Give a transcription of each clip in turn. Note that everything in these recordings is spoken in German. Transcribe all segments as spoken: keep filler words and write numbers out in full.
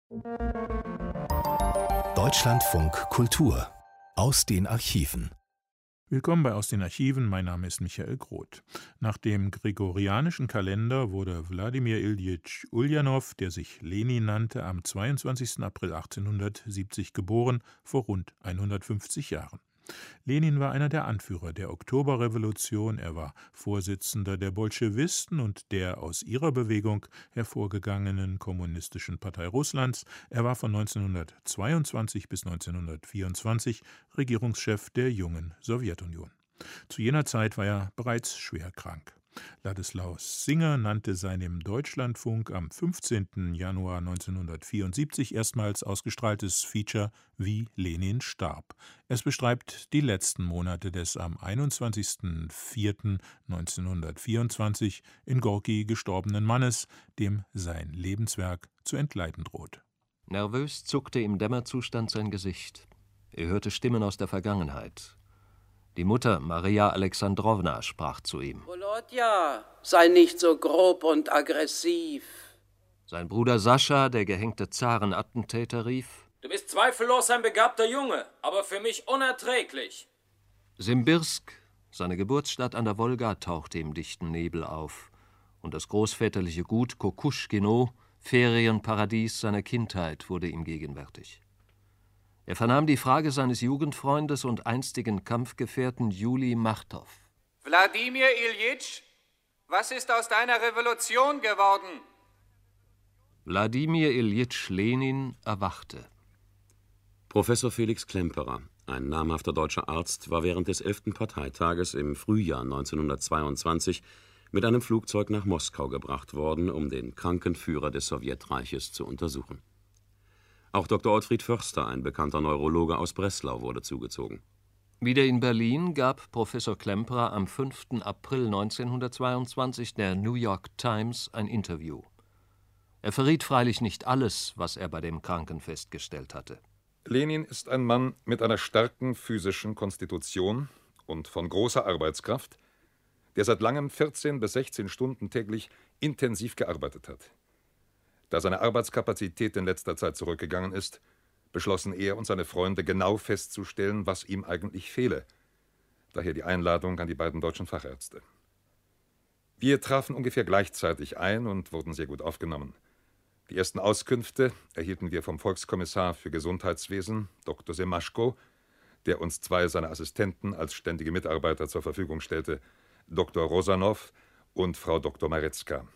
Deutschlandfunk Kultur aus den Archiven. Willkommen bei Aus den Archiven, mein Name ist Michael Groth. Nach dem gregorianischen Kalender wurde Wladimir Iljitsch Uljanov, der sich Lenin nannte, am zweiundzwanzigsten April achtzehnhundertsiebzig geboren, vor rund hundertfünfzig Jahren. Lenin war einer der Anführer der Oktoberrevolution, er war Vorsitzender der Bolschewisten und der aus ihrer Bewegung hervorgegangenen Kommunistischen Partei Russlands. Er war von neunzehnhundertzweiundzwanzig bis neunzehnhundertvierundzwanzig Regierungschef der jungen Sowjetunion. Zu jener Zeit war er bereits schwer krank. Ladislaus Singer nannte sein im Deutschlandfunk am fünfzehnten Januar neunzehnhundertvierundsiebzig erstmals ausgestrahltes Feature Wie Lenin starb. Es beschreibt die letzten Monate des am einundzwanzigsten vierten neunzehnhundertvierundzwanzig in Gorki gestorbenen Mannes, dem sein Lebenswerk zu entgleiten droht. Nervös zuckte im Dämmerzustand sein Gesicht. Er hörte Stimmen aus der Vergangenheit. Die Mutter, Maria Alexandrowna, sprach zu ihm. Volodja, sei nicht so grob und aggressiv. Sein Bruder Sascha, der gehängte Zarenattentäter, rief. Du bist zweifellos ein begabter Junge, aber für mich unerträglich. Simbirsk, seine Geburtsstadt an der Wolga, tauchte im dichten Nebel auf. Und das großväterliche Gut Kokuschkino, Ferienparadies seiner Kindheit, wurde ihm gegenwärtig. Er vernahm die Frage seines Jugendfreundes und einstigen Kampfgefährten Juli Martow. Wladimir Iljitsch, was ist aus deiner Revolution geworden? Wladimir Iljitsch Lenin erwachte. Professor Felix Klemperer, ein namhafter deutscher Arzt, war während des elften Parteitages im Frühjahr neunzehnhundertzweiundzwanzig mit einem Flugzeug nach Moskau gebracht worden, um den kranken Führer des Sowjetreiches zu untersuchen. Auch Doktor Ottfried Förster, ein bekannter Neurologe aus Breslau, wurde zugezogen. Wieder in Berlin gab Professor Klemperer am fünften April neunzehnhundertzweiundzwanzig der New York Times ein Interview. Er verriet freilich nicht alles, was er bei dem Kranken festgestellt hatte. Lenin ist ein Mann mit einer starken physischen Konstitution und von großer Arbeitskraft, der seit langem vierzehn bis sechzehn Stunden täglich intensiv gearbeitet hat. Da seine Arbeitskapazität in letzter Zeit zurückgegangen ist, beschlossen er und seine Freunde genau festzustellen, was ihm eigentlich fehle. Daher die Einladung an die beiden deutschen Fachärzte. Wir trafen ungefähr gleichzeitig ein und wurden sehr gut aufgenommen. Die ersten Auskünfte erhielten wir vom Volkskommissar für Gesundheitswesen, Doktor Semaschko, der uns zwei seiner Assistenten als ständige Mitarbeiter zur Verfügung stellte, Doktor Rosanow und Frau Doktor Maretzka.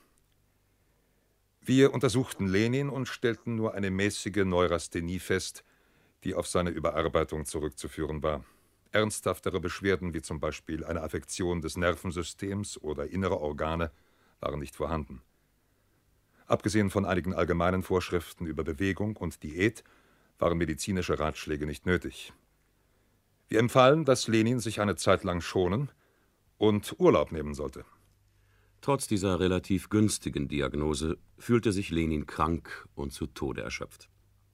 Wir untersuchten Lenin und stellten nur eine mäßige Neurasthenie fest, die auf seine Überarbeitung zurückzuführen war. Ernsthaftere Beschwerden, wie zum Beispiel eine Affektion des Nervensystems oder innere Organe, waren nicht vorhanden. Abgesehen von einigen allgemeinen Vorschriften über Bewegung und Diät waren medizinische Ratschläge nicht nötig. Wir empfahlen, dass Lenin sich eine Zeit lang schonen und Urlaub nehmen sollte. Trotz dieser relativ günstigen Diagnose fühlte sich Lenin krank und zu Tode erschöpft.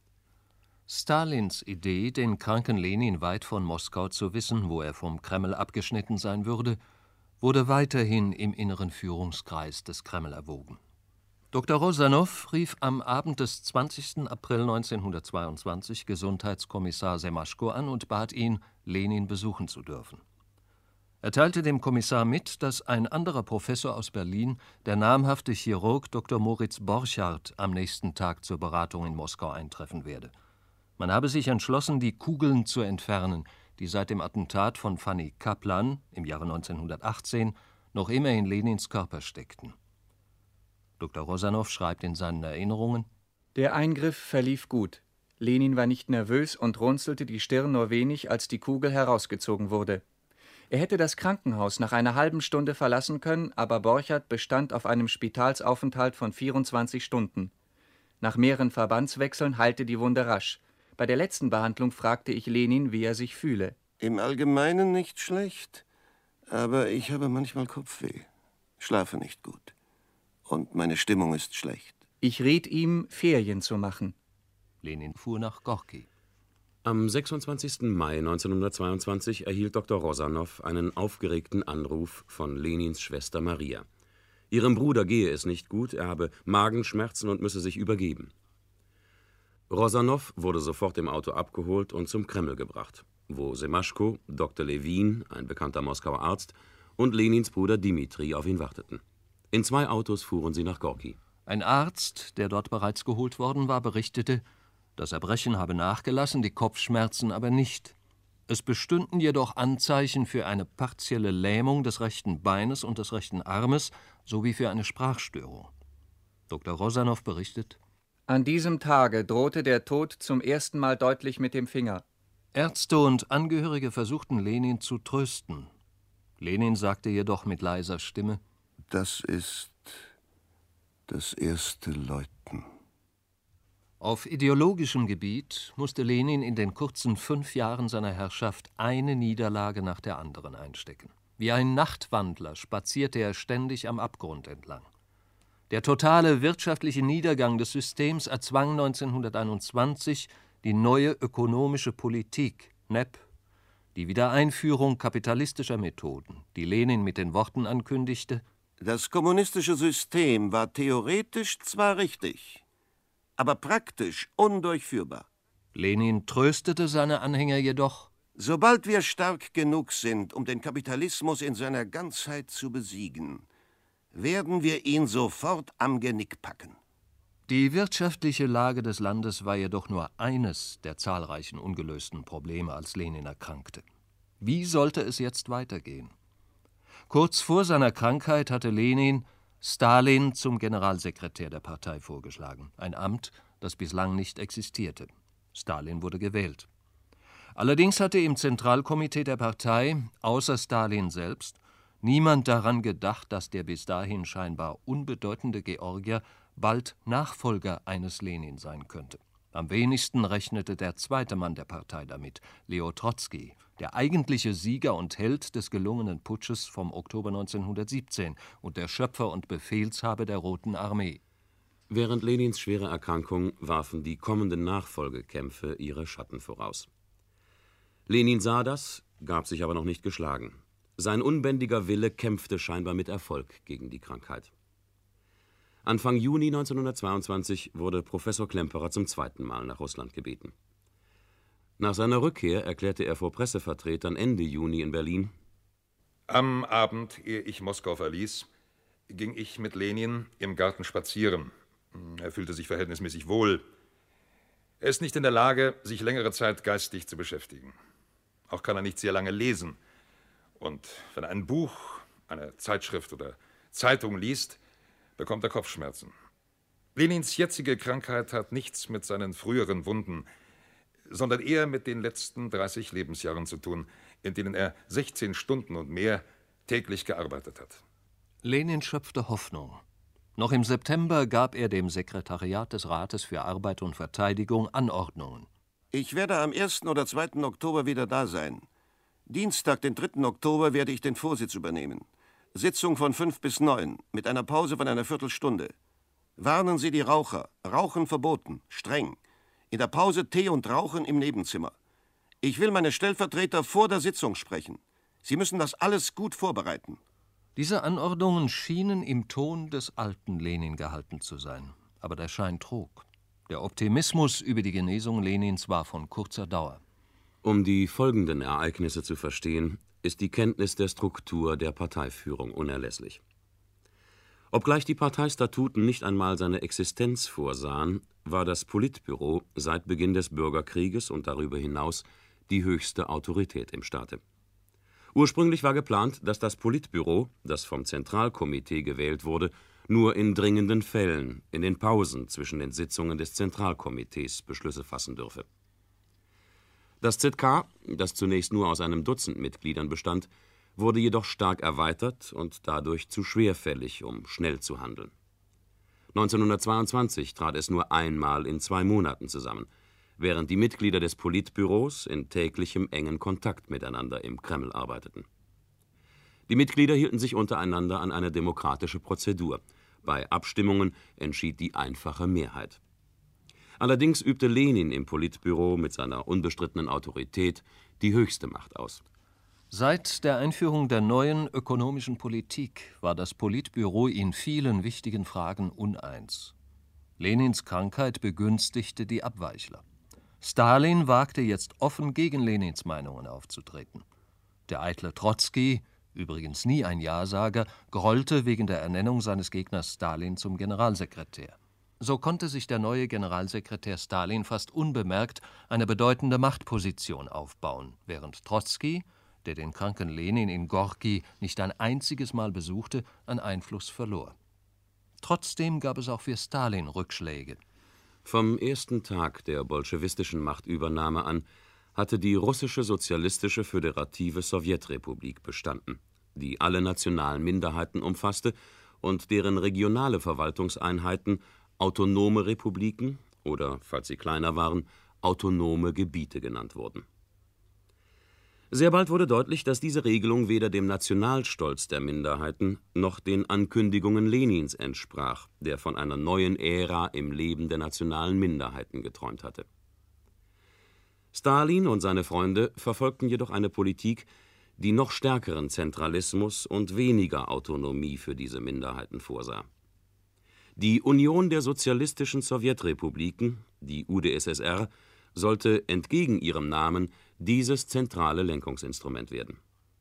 Stalins Idee, den kranken Lenin weit von Moskau zu wissen, wo er vom Kreml abgeschnitten sein würde, wurde weiterhin im inneren Führungskreis des Kreml erwogen. Doktor Rosanow rief am Abend des zwanzigsten April neunzehnhundertzweiundzwanzig Gesundheitskommissar Semaschko an und bat ihn, Lenin besuchen zu dürfen. Er teilte dem Kommissar mit, dass ein anderer Professor aus Berlin, der namhafte Chirurg Doktor Moritz Borchardt, am nächsten Tag zur Beratung in Moskau eintreffen werde. Man habe sich entschlossen, die Kugeln zu entfernen, die seit dem Attentat von Fanny Kaplan im Jahre neunzehnhundertachtzehn noch immer in Lenins Körper steckten. Doktor Rosanow schreibt in seinen Erinnerungen: Der Eingriff verlief gut. Lenin war nicht nervös und runzelte die Stirn nur wenig, als die Kugel herausgezogen wurde. Er hätte das Krankenhaus nach einer halben Stunde verlassen können, aber Borchardt bestand auf einem Spitalsaufenthalt von vierundzwanzig Stunden. Nach mehreren Verbandswechseln heilte die Wunde rasch. Bei der letzten Behandlung fragte ich Lenin, wie er sich fühle. Im Allgemeinen nicht schlecht, aber ich habe manchmal Kopfweh, schlafe nicht gut und meine Stimmung ist schlecht. Ich riet ihm, Ferien zu machen. Lenin fuhr nach Gorki. Am sechsundzwanzigsten Mai neunzehnhundertzweiundzwanzig erhielt Doktor Rosanow einen aufgeregten Anruf von Lenins Schwester Maria. Ihrem Bruder gehe es nicht gut, er habe Magenschmerzen und müsse sich übergeben. Rosanow wurde sofort im Auto abgeholt und zum Kreml gebracht, wo Semaschko, Doktor Lewin, ein bekannter Moskauer Arzt, und Lenins Bruder Dimitri auf ihn warteten. In zwei Autos fuhren sie nach Gorki. Ein Arzt, der dort bereits geholt worden war, berichtete, das Erbrechen habe nachgelassen, die Kopfschmerzen aber nicht. Es bestünden jedoch Anzeichen für eine partielle Lähmung des rechten Beines und des rechten Armes sowie für eine Sprachstörung. Doktor Rosanow berichtet: An diesem Tage drohte der Tod zum ersten Mal deutlich mit dem Finger. Ärzte und Angehörige versuchten Lenin zu trösten. Lenin sagte jedoch mit leiser Stimme: Das ist das erste Läuten. Auf ideologischem Gebiet musste Lenin in den kurzen fünf Jahren seiner Herrschaft eine Niederlage nach der anderen einstecken. Wie ein Nachtwandler spazierte er ständig am Abgrund entlang. Der totale wirtschaftliche Niedergang des Systems erzwang neunzehnhunderteinundzwanzig die neue ökonomische Politik, N E P, die Wiedereinführung kapitalistischer Methoden, die Lenin mit den Worten ankündigte: Das kommunistische System war theoretisch zwar richtig, aber praktisch undurchführbar. Lenin tröstete seine Anhänger jedoch: Sobald wir stark genug sind, um den Kapitalismus in seiner Ganzheit zu besiegen, werden wir ihn sofort am Genick packen. Die wirtschaftliche Lage des Landes war jedoch nur eines der zahlreichen ungelösten Probleme, als Lenin erkrankte. Wie sollte es jetzt weitergehen? Kurz vor seiner Krankheit hatte Lenin Stalin zum Generalsekretär der Partei vorgeschlagen, ein Amt, das bislang nicht existierte. Stalin wurde gewählt. Allerdings hatte im Zentralkomitee der Partei, außer Stalin selbst, niemand daran gedacht, dass der bis dahin scheinbar unbedeutende Georgier bald Nachfolger eines Lenin sein könnte. Am wenigsten rechnete der zweite Mann der Partei damit, Leo Trotzki, der eigentliche Sieger und Held des gelungenen Putsches vom Oktober neunzehnhundertsiebzehn und der Schöpfer und Befehlshaber der Roten Armee. Während Lenins schwere Erkrankung warfen die kommenden Nachfolgekämpfe ihre Schatten voraus. Lenin sah das, gab sich aber noch nicht geschlagen. Sein unbändiger Wille kämpfte scheinbar mit Erfolg gegen die Krankheit. Anfang Juni neunzehnhundertzweiundzwanzig wurde Professor Klemperer zum zweiten Mal nach Russland gebeten. Nach seiner Rückkehr erklärte er vor Pressevertretern Ende Juni in Berlin: Am Abend, ehe ich Moskau verließ, ging ich mit Lenin im Garten spazieren. Er fühlte sich verhältnismäßig wohl. Er ist nicht in der Lage, sich längere Zeit geistig zu beschäftigen. Auch kann er nicht sehr lange lesen. Und wenn er ein Buch, eine Zeitschrift oder Zeitung liest, bekommt er Kopfschmerzen. Lenins jetzige Krankheit hat nichts mit seinen früheren Wunden, sondern eher mit den letzten dreißig Lebensjahren zu tun, in denen er sechzehn Stunden und mehr täglich gearbeitet hat. Lenin schöpfte Hoffnung. Noch im September gab er dem Sekretariat des Rates für Arbeit und Verteidigung Anordnungen. Ich werde am ersten oder zweiten Oktober wieder da sein. Dienstag, den dritten Oktober, werde ich den Vorsitz übernehmen. Sitzung von fünf bis neun, mit einer Pause von einer Viertelstunde. Warnen Sie die Raucher. Rauchen verboten. Streng. In der Pause Tee und Rauchen im Nebenzimmer. Ich will meine Stellvertreter vor der Sitzung sprechen. Sie müssen das alles gut vorbereiten. Diese Anordnungen schienen im Ton des alten Lenin gehalten zu sein. Aber der Schein trug. Der Optimismus über die Genesung Lenins war von kurzer Dauer. Um die folgenden Ereignisse zu verstehen, ist die Kenntnis der Struktur der Parteiführung unerlässlich. Obgleich die Parteistatuten nicht einmal seine Existenz vorsahen, war das Politbüro seit Beginn des Bürgerkrieges und darüber hinaus die höchste Autorität im Staate. Ursprünglich war geplant, dass das Politbüro, das vom Zentralkomitee gewählt wurde, nur in dringenden Fällen, in den Pausen zwischen den Sitzungen des Zentralkomitees Beschlüsse fassen dürfe. Das Z K, das zunächst nur aus einem Dutzend Mitgliedern bestand, wurde jedoch stark erweitert und dadurch zu schwerfällig, um schnell zu handeln. neunzehnhundertzweiundzwanzig trat es nur einmal in zwei Monaten zusammen, während die Mitglieder des Politbüros in täglichem engen Kontakt miteinander im Kreml arbeiteten. Die Mitglieder hielten sich untereinander an eine demokratische Prozedur. Bei Abstimmungen entschied die einfache Mehrheit. Allerdings übte Lenin im Politbüro mit seiner unbestrittenen Autorität die höchste Macht aus. Seit der Einführung der neuen ökonomischen Politik war das Politbüro in vielen wichtigen Fragen uneins. Lenins Krankheit begünstigte die Abweichler. Stalin wagte jetzt offen gegen Lenins Meinungen aufzutreten. Der eitle Trotzki, übrigens nie ein Ja-Sager, grollte wegen der Ernennung seines Gegners Stalin zum Generalsekretär. So konnte sich der neue Generalsekretär Stalin fast unbemerkt eine bedeutende Machtposition aufbauen, während Trotzki, der den kranken Lenin in Gorki nicht ein einziges Mal besuchte, an Einfluss verlor. Trotzdem gab es auch für Stalin Rückschläge. Vom ersten Tag der bolschewistischen Machtübernahme an hatte die russische sozialistische föderative Sowjetrepublik bestanden, die alle nationalen Minderheiten umfasste und deren regionale Verwaltungseinheiten autonome Republiken oder, falls sie kleiner waren, autonome Gebiete genannt wurden. Sehr bald wurde deutlich, dass diese Regelung weder dem Nationalstolz der Minderheiten noch den Ankündigungen Lenins entsprach, der von einer neuen Ära im Leben der nationalen Minderheiten geträumt hatte. Stalin und seine Freunde verfolgten jedoch eine Politik, die noch stärkeren Zentralismus und weniger Autonomie für diese Minderheiten vorsah. Die Union der sozialistischen Sowjetrepubliken, die U d S S R, sollte entgegen ihrem Namen dieses zentrale Lenkungsinstrument werden.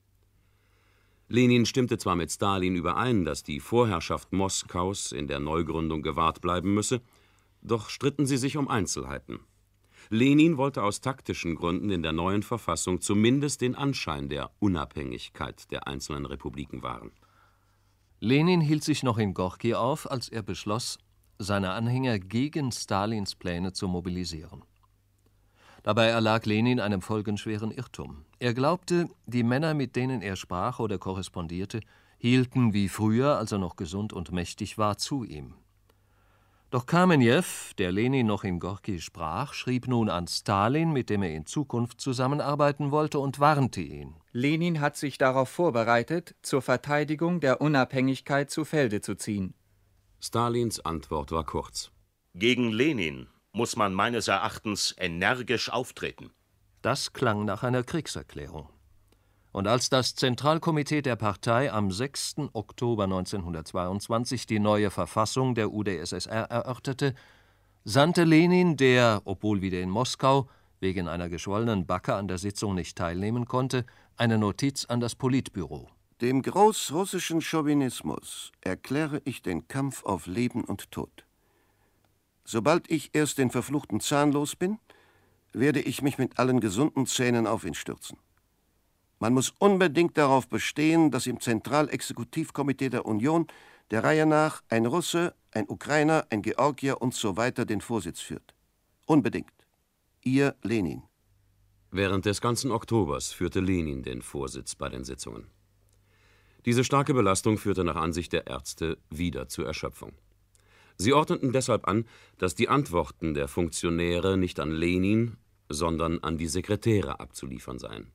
Lenin stimmte zwar mit Stalin überein, dass die Vorherrschaft Moskaus in der Neugründung gewahrt bleiben müsse, doch stritten sie sich um Einzelheiten. Lenin wollte aus taktischen Gründen in der neuen Verfassung zumindest den Anschein der Unabhängigkeit der einzelnen Republiken wahren. Lenin hielt sich noch in Gorki auf, als er beschloss, seine Anhänger gegen Stalins Pläne zu mobilisieren. Dabei erlag Lenin einem folgenschweren Irrtum. Er glaubte, die Männer, mit denen er sprach oder korrespondierte, hielten wie früher, als er noch gesund und mächtig war, zu ihm. Doch Kamenew, der Lenin noch in Gorki sprach, schrieb nun an Stalin, mit dem er in Zukunft zusammenarbeiten wollte, und warnte ihn. Lenin hat sich darauf vorbereitet, zur Verteidigung der Unabhängigkeit zu Felde zu ziehen. Stalins Antwort war kurz. Gegen Lenin muss man meines Erachtens energisch auftreten. Das klang nach einer Kriegserklärung. Und als das Zentralkomitee der Partei am sechsten Oktober neunzehnhundertzweiundzwanzig die neue Verfassung der U d S S R erörterte, sandte Lenin, der, obwohl wieder in Moskau, wegen einer geschwollenen Backe an der Sitzung nicht teilnehmen konnte, eine Notiz an das Politbüro. Dem großrussischen Chauvinismus erkläre ich den Kampf auf Leben und Tod. Sobald ich erst den verfluchten Zahn los bin, werde ich mich mit allen gesunden Zähnen auf ihn stürzen. Man muss unbedingt darauf bestehen, dass im Zentralexekutivkomitee der Union der Reihe nach ein Russe, ein Ukrainer, ein Georgier und so weiter den Vorsitz führt. Unbedingt. Ihr Lenin. Während des ganzen Oktobers führte Lenin den Vorsitz bei den Sitzungen. Diese starke Belastung führte nach Ansicht der Ärzte wieder zur Erschöpfung. Sie ordneten deshalb an, dass die Antworten der Funktionäre nicht an Lenin, sondern an die Sekretäre abzuliefern seien.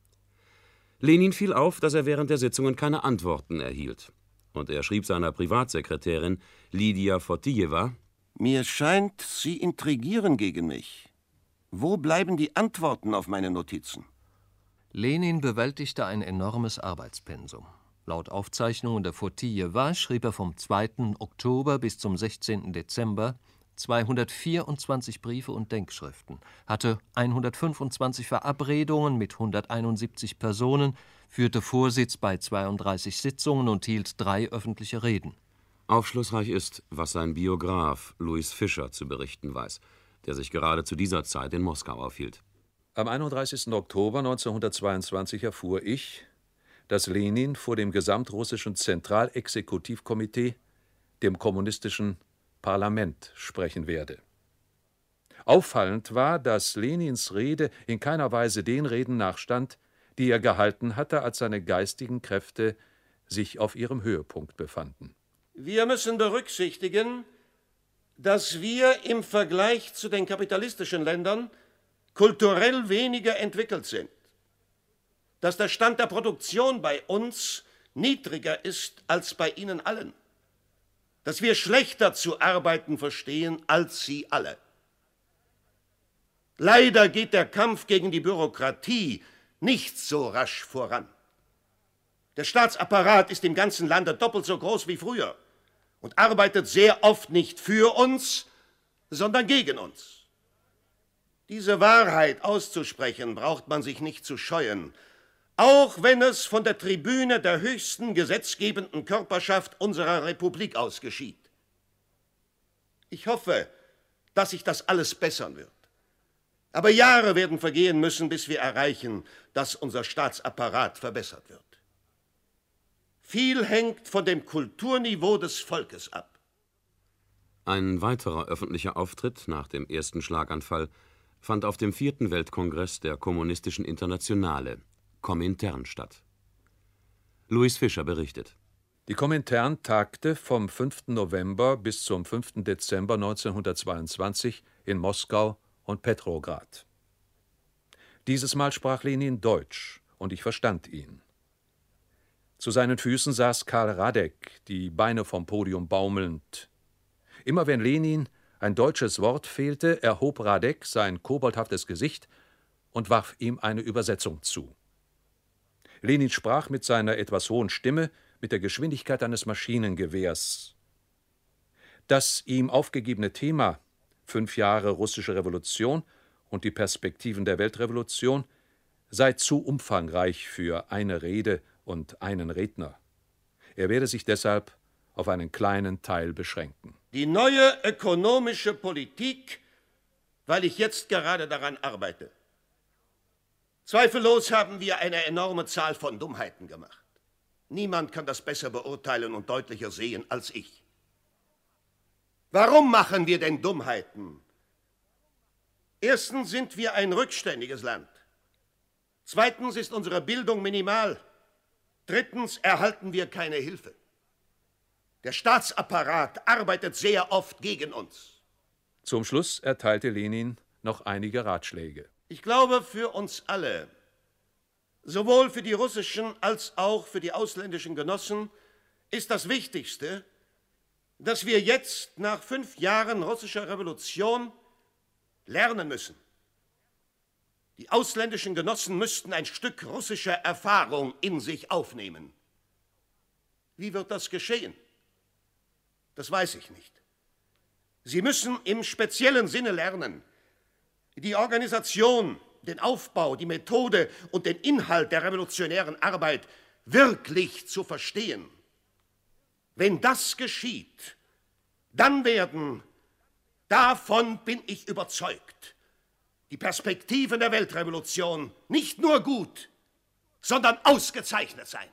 Lenin fiel auf, dass er während der Sitzungen keine Antworten erhielt. Und er schrieb seiner Privatsekretärin Lydia Fortijewa: Mir scheint, Sie intrigieren gegen mich. Wo bleiben die Antworten auf meine Notizen? Lenin bewältigte ein enormes Arbeitspensum. Laut Aufzeichnungen der Fortijewa schrieb er vom zweiten Oktober bis zum sechzehnten Dezember zweihundertvierundzwanzig Briefe und Denkschriften, hatte hundertfünfundzwanzig Verabredungen mit hunderteinundsiebzig Personen, führte Vorsitz bei zweiunddreißig Sitzungen und hielt drei öffentliche Reden. Aufschlussreich ist, was sein Biograf Louis Fischer zu berichten weiß, der sich gerade zu dieser Zeit in Moskau aufhielt. Am einunddreißigsten Oktober neunzehnhundertzweiundzwanzig erfuhr ich, dass Lenin vor dem gesamtrussischen Zentralexekutivkomitee, dem kommunistischen Parlament, sprechen werde. Auffallend war, dass Lenins Rede in keiner Weise den Reden nachstand, die er gehalten hatte, als seine geistigen Kräfte sich auf ihrem Höhepunkt befanden. Wir müssen berücksichtigen, dass wir im Vergleich zu den kapitalistischen Ländern kulturell weniger entwickelt sind, dass der Stand der Produktion bei uns niedriger ist als bei Ihnen allen, dass wir schlechter zu arbeiten verstehen als Sie alle. Leider geht der Kampf gegen die Bürokratie nicht so rasch voran. Der Staatsapparat ist im ganzen Lande doppelt so groß wie früher und arbeitet sehr oft nicht für uns, sondern gegen uns. Diese Wahrheit auszusprechen, braucht man sich nicht zu scheuen, auch wenn es von der Tribüne der höchsten gesetzgebenden Körperschaft unserer Republik aus geschieht. Ich hoffe, dass sich das alles bessern wird. Aber Jahre werden vergehen müssen, bis wir erreichen, dass unser Staatsapparat verbessert wird. Viel hängt von dem Kulturniveau des Volkes ab. Ein weiterer öffentlicher Auftritt nach dem ersten Schlaganfall fand auf dem vierten Weltkongress der Kommunistischen Internationale, Komintern, statt. Louis Fischer berichtet. Die Komintern tagte vom fünften November bis zum fünften Dezember neunzehnhundertzweiundzwanzig in Moskau und Petrograd. Dieses Mal sprach Lenin Deutsch, und ich verstand ihn. Zu seinen Füßen saß Karl Radek, die Beine vom Podium baumelnd. Immer wenn Lenin ein deutsches Wort fehlte, erhob Radek sein koboldhaftes Gesicht und warf ihm eine Übersetzung zu. Lenin sprach mit seiner etwas hohen Stimme mit der Geschwindigkeit eines Maschinengewehrs. Das ihm aufgegebene Thema, fünf Jahre russische Revolution und die Perspektiven der Weltrevolution, sei zu umfangreich für eine Rede und einen Redner. Er werde sich deshalb auf einen kleinen Teil beschränken. Die neue ökonomische Politik, weil ich jetzt gerade daran arbeite. Zweifellos haben wir eine enorme Zahl von Dummheiten gemacht. Niemand kann das besser beurteilen und deutlicher sehen als ich. Warum machen wir denn Dummheiten? Erstens sind wir ein rückständiges Land. Zweitens ist unsere Bildung minimal. Drittens erhalten wir keine Hilfe. Der Staatsapparat arbeitet sehr oft gegen uns. Zum Schluss erteilte Lenin noch einige Ratschläge. Ich glaube, für uns alle, sowohl für die russischen als auch für die ausländischen Genossen, ist das Wichtigste, dass wir jetzt nach fünf Jahren russischer Revolution lernen müssen. Die ausländischen Genossen müssten ein Stück russischer Erfahrung in sich aufnehmen. Wie wird das geschehen? Das weiß ich nicht. Sie müssen im speziellen Sinne lernen, die Organisation, den Aufbau, die Methode und den Inhalt der revolutionären Arbeit wirklich zu verstehen. Wenn das geschieht, dann werden, davon bin ich überzeugt, die Perspektiven der Weltrevolution nicht nur gut, sondern ausgezeichnet sein.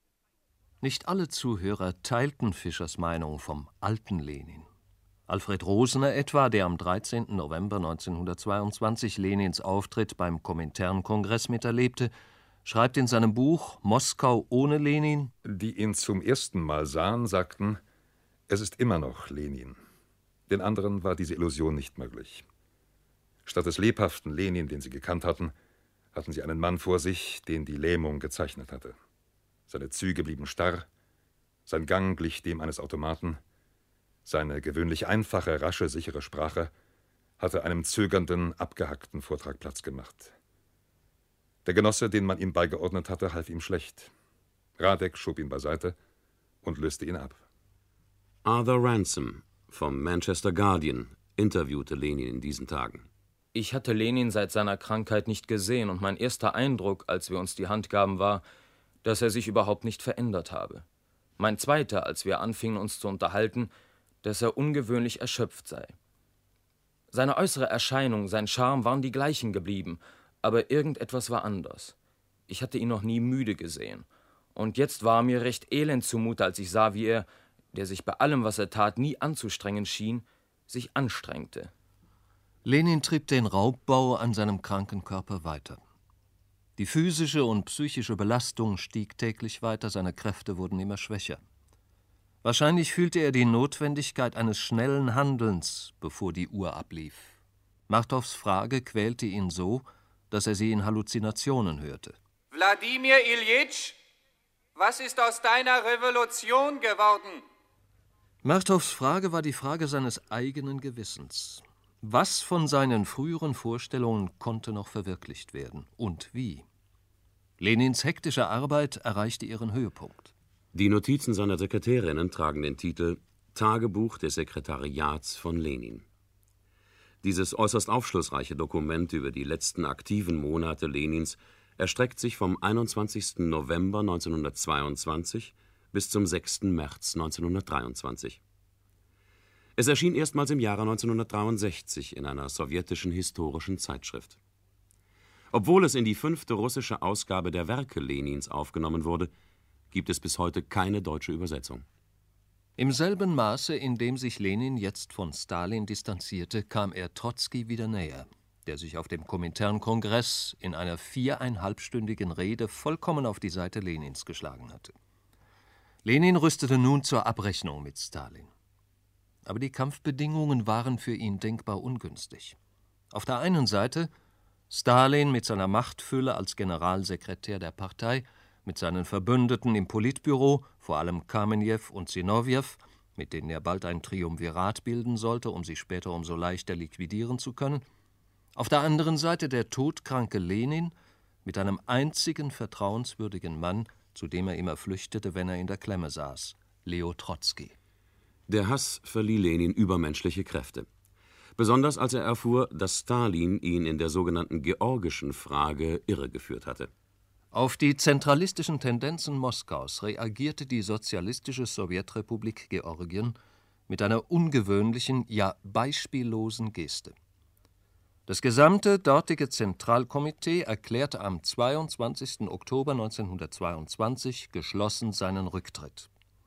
Nicht alle Zuhörer teilten Fischers Meinung vom alten Lenin. Alfred Rosener etwa, der am dreizehnten November neunzehnhundertzweiundzwanzig Lenins Auftritt beim Komintern-Kongress miterlebte, schreibt in seinem Buch »Moskau ohne Lenin«: Die ihn zum ersten Mal sahen, sagten, es ist immer noch Lenin. Den anderen war diese Illusion nicht möglich. Statt des lebhaften Lenin, den sie gekannt hatten, hatten sie einen Mann vor sich, den die Lähmung gezeichnet hatte. Seine Züge blieben starr, sein Gang glich dem eines Automaten, seine gewöhnlich einfache, rasche, sichere Sprache hatte einem zögernden, abgehackten Vortrag Platz gemacht. Der Genosse, den man ihm beigeordnet hatte, half ihm schlecht. Radek schob ihn beiseite und löste ihn ab. Arthur Ransom vom Manchester Guardian interviewte Lenin in diesen Tagen. Ich hatte Lenin seit seiner Krankheit nicht gesehen, und mein erster Eindruck, als wir uns die Hand gaben, war, dass er sich überhaupt nicht verändert habe. Mein zweiter, als wir anfingen, uns zu unterhalten, dass er ungewöhnlich erschöpft sei. Seine äußere Erscheinung, sein Charme waren die gleichen geblieben, aber irgendetwas war anders. Ich hatte ihn noch nie müde gesehen. Und jetzt war mir recht elend zumute, als ich sah, wie er, der sich bei allem, was er tat, nie anzustrengen schien, sich anstrengte. Lenin trieb den Raubbau an seinem kranken Körper weiter. Die physische und psychische Belastung stieg täglich weiter, seine Kräfte wurden immer schwächer. Wahrscheinlich fühlte er die Notwendigkeit eines schnellen Handelns, bevor die Uhr ablief. Martows Frage quälte ihn so, dass er sie in Halluzinationen hörte. Wladimir Iljitsch, was ist aus deiner Revolution geworden? Martows Frage war die Frage seines eigenen Gewissens. Was von seinen früheren Vorstellungen konnte noch verwirklicht werden und wie? Lenins hektische Arbeit erreichte ihren Höhepunkt. Die Notizen seiner Sekretärinnen tragen den Titel »Tagebuch des Sekretariats von Lenin«. Dieses äußerst aufschlussreiche Dokument über die letzten aktiven Monate Lenins erstreckt sich vom einundzwanzigsten November neunzehnhundertzweiundzwanzig bis zum sechsten März neunzehnhundertdreiundzwanzig. Es erschien erstmals im Jahre neunzehnhundertdreiundsechzig in einer sowjetischen historischen Zeitschrift. Obwohl es in die fünfte russische Ausgabe der Werke Lenins aufgenommen wurde, gibt es bis heute keine deutsche Übersetzung. Im selben Maße, in dem sich Lenin jetzt von Stalin distanzierte, kam er Trotzki wieder näher, der sich auf dem Komintern-Kongress in einer viereinhalbstündigen Rede vollkommen auf die Seite Lenins geschlagen hatte. Lenin rüstete nun zur Abrechnung mit Stalin. Aber die Kampfbedingungen waren für ihn denkbar ungünstig. Auf der einen Seite Stalin mit seiner Machtfülle als Generalsekretär der Partei, mit seinen Verbündeten im Politbüro, vor allem Kamenew und Sinowjew, mit denen er bald ein Triumvirat bilden sollte, um sie später umso leichter liquidieren zu können. Auf der anderen Seite der todkranke Lenin mit einem einzigen vertrauenswürdigen Mann, zu dem er immer flüchtete, wenn er in der Klemme saß, Leo Trotzki. Der Hass verlieh Lenin übermenschliche Kräfte. Besonders als er erfuhr, dass Stalin ihn in der sogenannten georgischen Frage irregeführt hatte. Auf die zentralistischen Tendenzen Moskaus reagierte die Sozialistische Sowjetrepublik Georgien mit einer ungewöhnlichen, ja beispiellosen Geste. Das gesamte dortige Zentralkomitee erklärte am zweiundzwanzigsten Oktober neunzehnhundertzweiundzwanzig geschlossen seinen Rücktritt.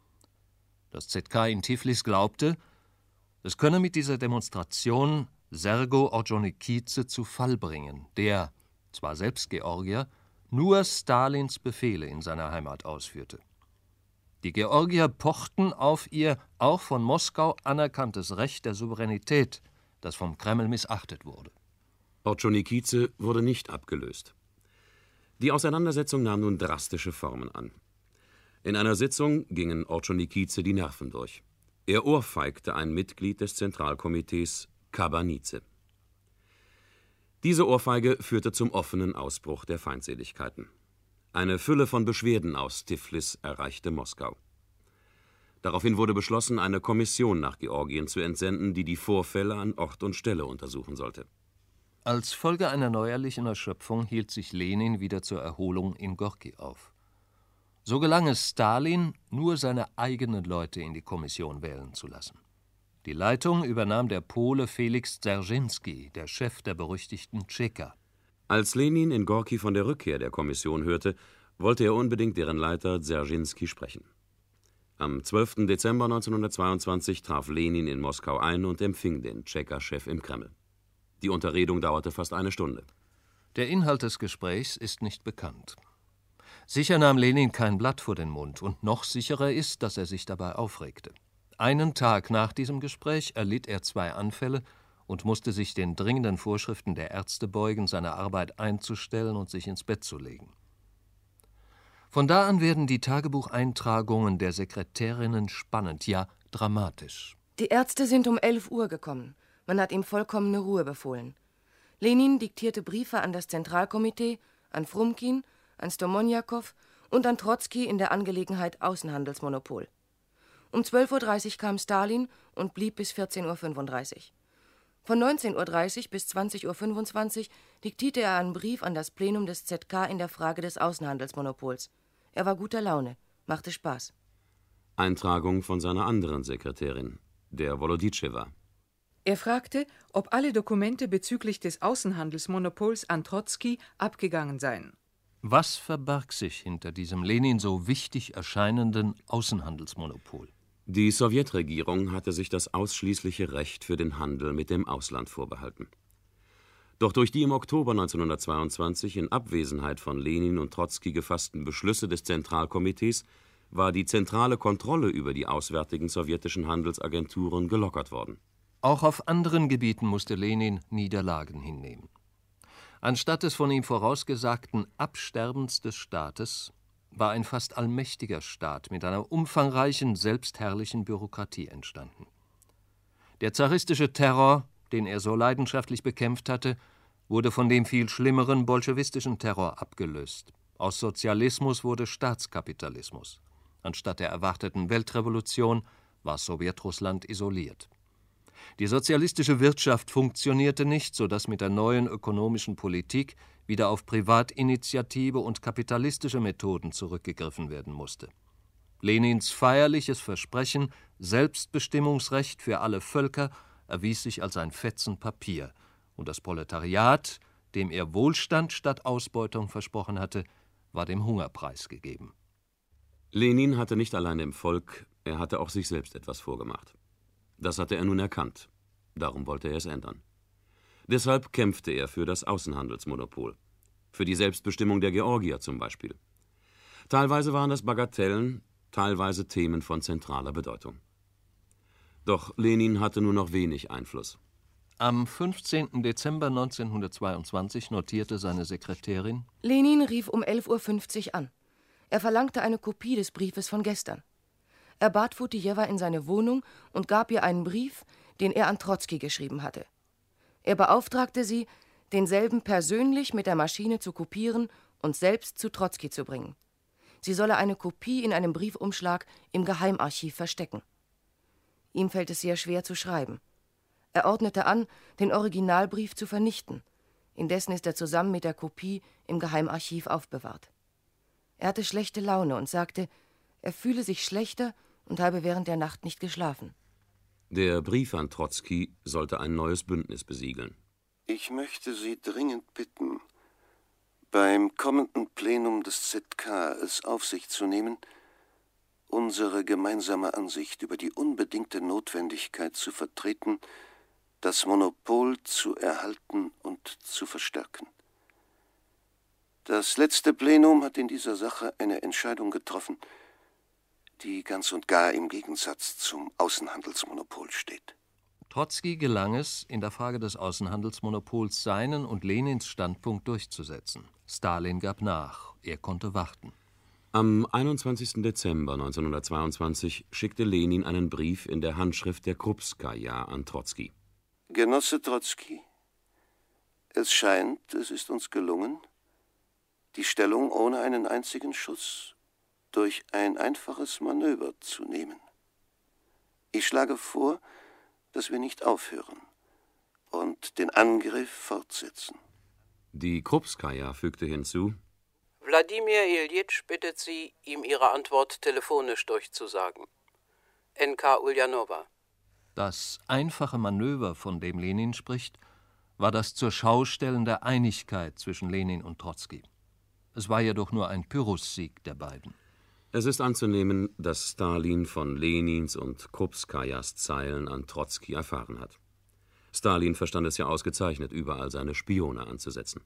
Das Z K in Tiflis glaubte, es könne mit dieser Demonstration Sergo Ordzhonikidze zu Fall bringen, der, zwar selbst Georgier, nur Stalins Befehle in seiner Heimat ausführte. Die Georgier pochten auf ihr auch von Moskau anerkanntes Recht der Souveränität, das vom Kreml missachtet wurde. Ordzhonikidze wurde nicht abgelöst. Die Auseinandersetzung nahm nun drastische Formen an. In einer Sitzung gingen Ordzhonikidze die Nerven durch. Er ohrfeigte ein Mitglied des Zentralkomitees, Kabanidze. Diese Ohrfeige führte zum offenen Ausbruch der Feindseligkeiten. Eine Fülle von Beschwerden aus Tiflis erreichte Moskau. Daraufhin wurde beschlossen, eine Kommission nach Georgien zu entsenden, die die Vorfälle an Ort und Stelle untersuchen sollte. Als Folge einer neuerlichen Erschöpfung hielt sich Lenin wieder zur Erholung in Gorki auf. So gelang es Stalin, nur seine eigenen Leute in die Kommission wählen zu lassen. Die Leitung übernahm der Pole Felix Dzerzhinsky, der Chef der berüchtigten Tscheka. Als Lenin in Gorki von der Rückkehr der Kommission hörte, wollte er unbedingt deren Leiter Dzerzhinsky sprechen. Am zwölften Dezember neunzehnhundertzweiundzwanzig traf Lenin in Moskau ein und empfing den Tscheka-Chef im Kreml. Die Unterredung dauerte fast eine Stunde. Der Inhalt des Gesprächs ist nicht bekannt. Sicher nahm Lenin kein Blatt vor den Mund, und noch sicherer ist, dass er sich dabei aufregte. Einen Tag nach diesem Gespräch erlitt er zwei Anfälle und musste sich den dringenden Vorschriften der Ärzte beugen, seine Arbeit einzustellen und sich ins Bett zu legen. Von da an werden die Tagebucheintragungen der Sekretärinnen spannend, ja dramatisch. Die Ärzte sind um elf Uhr gekommen. Man hat ihm vollkommene Ruhe befohlen. Lenin diktierte Briefe an das Zentralkomitee, an Frumkin, an Stomonjakow und an Trotzki in der Angelegenheit Außenhandelsmonopol. Um zwölf Uhr dreißig kam Stalin und blieb bis vierzehn Uhr fünfunddreißig. Von neunzehn Uhr dreißig bis zwanzig Uhr fünfundzwanzig diktierte er einen Brief an das Plenum des Z K in der Frage des Außenhandelsmonopols. Er war guter Laune, machte Spaß. Eintragung von seiner anderen Sekretärin, der Woloditschewa. Er fragte, ob alle Dokumente bezüglich des Außenhandelsmonopols an Trotzki abgegangen seien. Was verbarg sich hinter diesem Lenin so wichtig erscheinenden Außenhandelsmonopol? Die Sowjetregierung hatte sich das ausschließliche Recht für den Handel mit dem Ausland vorbehalten. Doch durch die im Oktober neunzehnhundertzweiundzwanzig in Abwesenheit von Lenin und Trotzki gefassten Beschlüsse des Zentralkomitees war die zentrale Kontrolle über die auswärtigen sowjetischen Handelsagenturen gelockert worden. Auch auf anderen Gebieten musste Lenin Niederlagen hinnehmen. Anstatt des von ihm vorausgesagten Absterbens des Staates war ein fast allmächtiger Staat mit einer umfangreichen, selbstherrlichen Bürokratie entstanden. Der zaristische Terror, den er so leidenschaftlich bekämpft hatte, wurde von dem viel schlimmeren bolschewistischen Terror abgelöst. Aus Sozialismus wurde Staatskapitalismus. Anstatt der erwarteten Weltrevolution war Sowjetrussland isoliert. Die sozialistische Wirtschaft funktionierte nicht, so dass mit der neuen ökonomischen Politik wieder auf Privatinitiative und kapitalistische Methoden zurückgegriffen werden musste. Lenins feierliches Versprechen, Selbstbestimmungsrecht für alle Völker, erwies sich als ein Fetzen Papier, und das Proletariat, dem er Wohlstand statt Ausbeutung versprochen hatte, war dem Hunger preisgegeben. Lenin hatte nicht allein dem Volk, er hatte auch sich selbst etwas vorgemacht. Das hatte er nun erkannt. Darum wollte er es ändern. Deshalb kämpfte er für das Außenhandelsmonopol. Für die Selbstbestimmung der Georgier zum Beispiel. Teilweise waren das Bagatellen, teilweise Themen von zentraler Bedeutung. Doch Lenin hatte nur noch wenig Einfluss. Am fünfzehnten Dezember neunzehnhundertzweiundzwanzig notierte seine Sekretärin: Lenin rief um elf Uhr fünfzig an. Er verlangte eine Kopie des Briefes von gestern. Er bat Futejewa in seine Wohnung und gab ihr einen Brief, den er an Trotzki geschrieben hatte. Er beauftragte sie, denselben persönlich mit der Maschine zu kopieren und selbst zu Trotzki zu bringen. Sie solle eine Kopie in einem Briefumschlag im Geheimarchiv verstecken. Ihm fällt es sehr schwer zu schreiben. Er ordnete an, den Originalbrief zu vernichten. Indessen ist er zusammen mit der Kopie im Geheimarchiv aufbewahrt. Er hatte schlechte Laune und sagte, er fühle sich schlechter und habe während der Nacht nicht geschlafen. Der Brief an Trotzki sollte ein neues Bündnis besiegeln. Ich möchte Sie dringend bitten, beim kommenden Plenum des Z K es auf sich zu nehmen, unsere gemeinsame Ansicht über die unbedingte Notwendigkeit zu vertreten, das Monopol zu erhalten und zu verstärken. Das letzte Plenum hat in dieser Sache eine Entscheidung getroffen, die ganz und gar im Gegensatz zum Außenhandelsmonopol steht. Trotzki gelang es, in der Frage des Außenhandelsmonopols seinen und Lenins Standpunkt durchzusetzen. Stalin gab nach, er konnte warten. Am einundzwanzigsten Dezember neunzehnhundertzweiundzwanzig schickte Lenin einen Brief in der Handschrift der Krupskaja an Trotzki. Genosse Trotzki, es scheint, es ist uns gelungen, die Stellung ohne einen einzigen Schuss durch ein einfaches Manöver zu nehmen. Ich schlage vor, dass wir nicht aufhören und den Angriff fortsetzen. Die Krupskaja fügte hinzu: Wladimir Iljitsch bittet Sie, ihm Ihre Antwort telefonisch durchzusagen. N K Uljanova. Das einfache Manöver, von dem Lenin spricht, war das zur Schaustellen der Einigkeit zwischen Lenin und Trotzki. Es war jedoch nur ein Pyrrhussieg der beiden. Es ist anzunehmen, dass Stalin von Lenins und Krupskajas Zeilen an Trotzki erfahren hat. Stalin verstand es ja ausgezeichnet, überall seine Spione anzusetzen.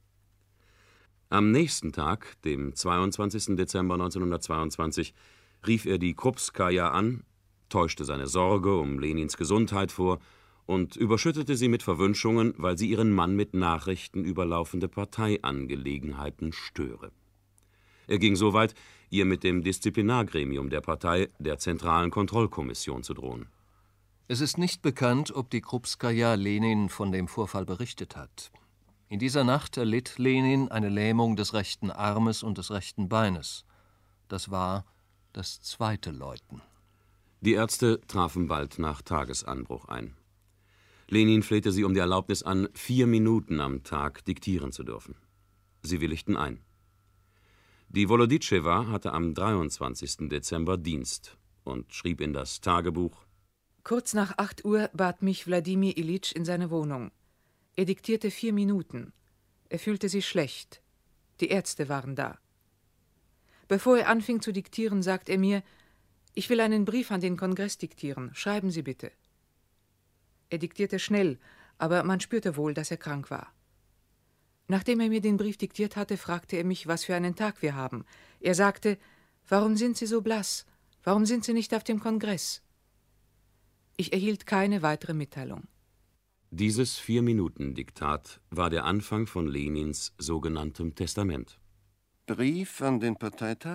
Am nächsten Tag, dem zweiundzwanzigsten Dezember neunzehnhundertzweiundzwanzig, rief er die Krupskaja an, täuschte seine Sorge um Lenins Gesundheit vor und überschüttete sie mit Verwünschungen, weil sie ihren Mann mit Nachrichten über laufende Parteiangelegenheiten störe. Er ging so weit, ihr mit dem Disziplinargremium der Partei, der Zentralen Kontrollkommission, zu drohen. Es ist nicht bekannt, ob die Krupskaja Lenin von dem Vorfall berichtet hat. In dieser Nacht erlitt Lenin eine Lähmung des rechten Armes und des rechten Beines. Das war das zweite Läuten. Die Ärzte trafen bald nach Tagesanbruch ein. Lenin flehte sie um die Erlaubnis an, vier Minuten am Tag diktieren zu dürfen. Sie willigten ein. Die Woloditschewa hatte am dreiundzwanzigsten Dezember Dienst und schrieb in das Tagebuch: Kurz nach acht Uhr bat mich Wladimir Iljitsch in seine Wohnung. Er diktierte vier Minuten. Er fühlte sich schlecht. Die Ärzte waren da. Bevor er anfing zu diktieren, sagt er mir: Ich will einen Brief an den Kongress diktieren. Schreiben Sie bitte. Er diktierte schnell, aber man spürte wohl, dass er krank war. Nachdem er mir den Brief diktiert hatte, fragte er mich, was für einen Tag wir haben. Er sagte: Warum sind Sie so blass? Warum sind Sie nicht auf dem Kongress? Ich erhielt keine weitere Mitteilung. Dieses Vier-Minuten-Diktat war der Anfang von Lenins sogenanntem Testament. Brief an den Parteitag?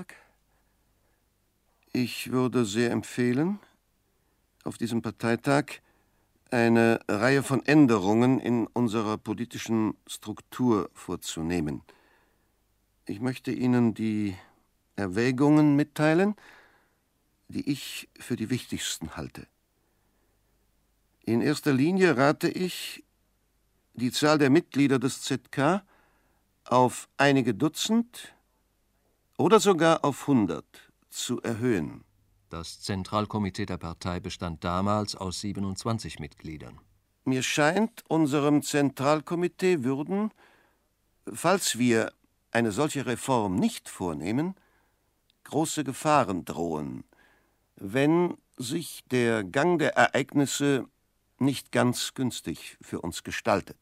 Ich würde sehr empfehlen, auf diesem Parteitag eine Reihe von Änderungen in unserer politischen Struktur vorzunehmen. Ich möchte Ihnen die Erwägungen mitteilen, die ich für die wichtigsten halte. In erster Linie rate ich, die Zahl der Mitglieder des Z K auf einige Dutzend oder sogar auf hundert zu erhöhen. Das Zentralkomitee der Partei bestand damals aus siebenundzwanzig Mitgliedern. Mir scheint, unserem Zentralkomitee würden, falls wir eine solche Reform nicht vornehmen, große Gefahren drohen, wenn sich der Gang der Ereignisse nicht ganz günstig für uns gestaltet.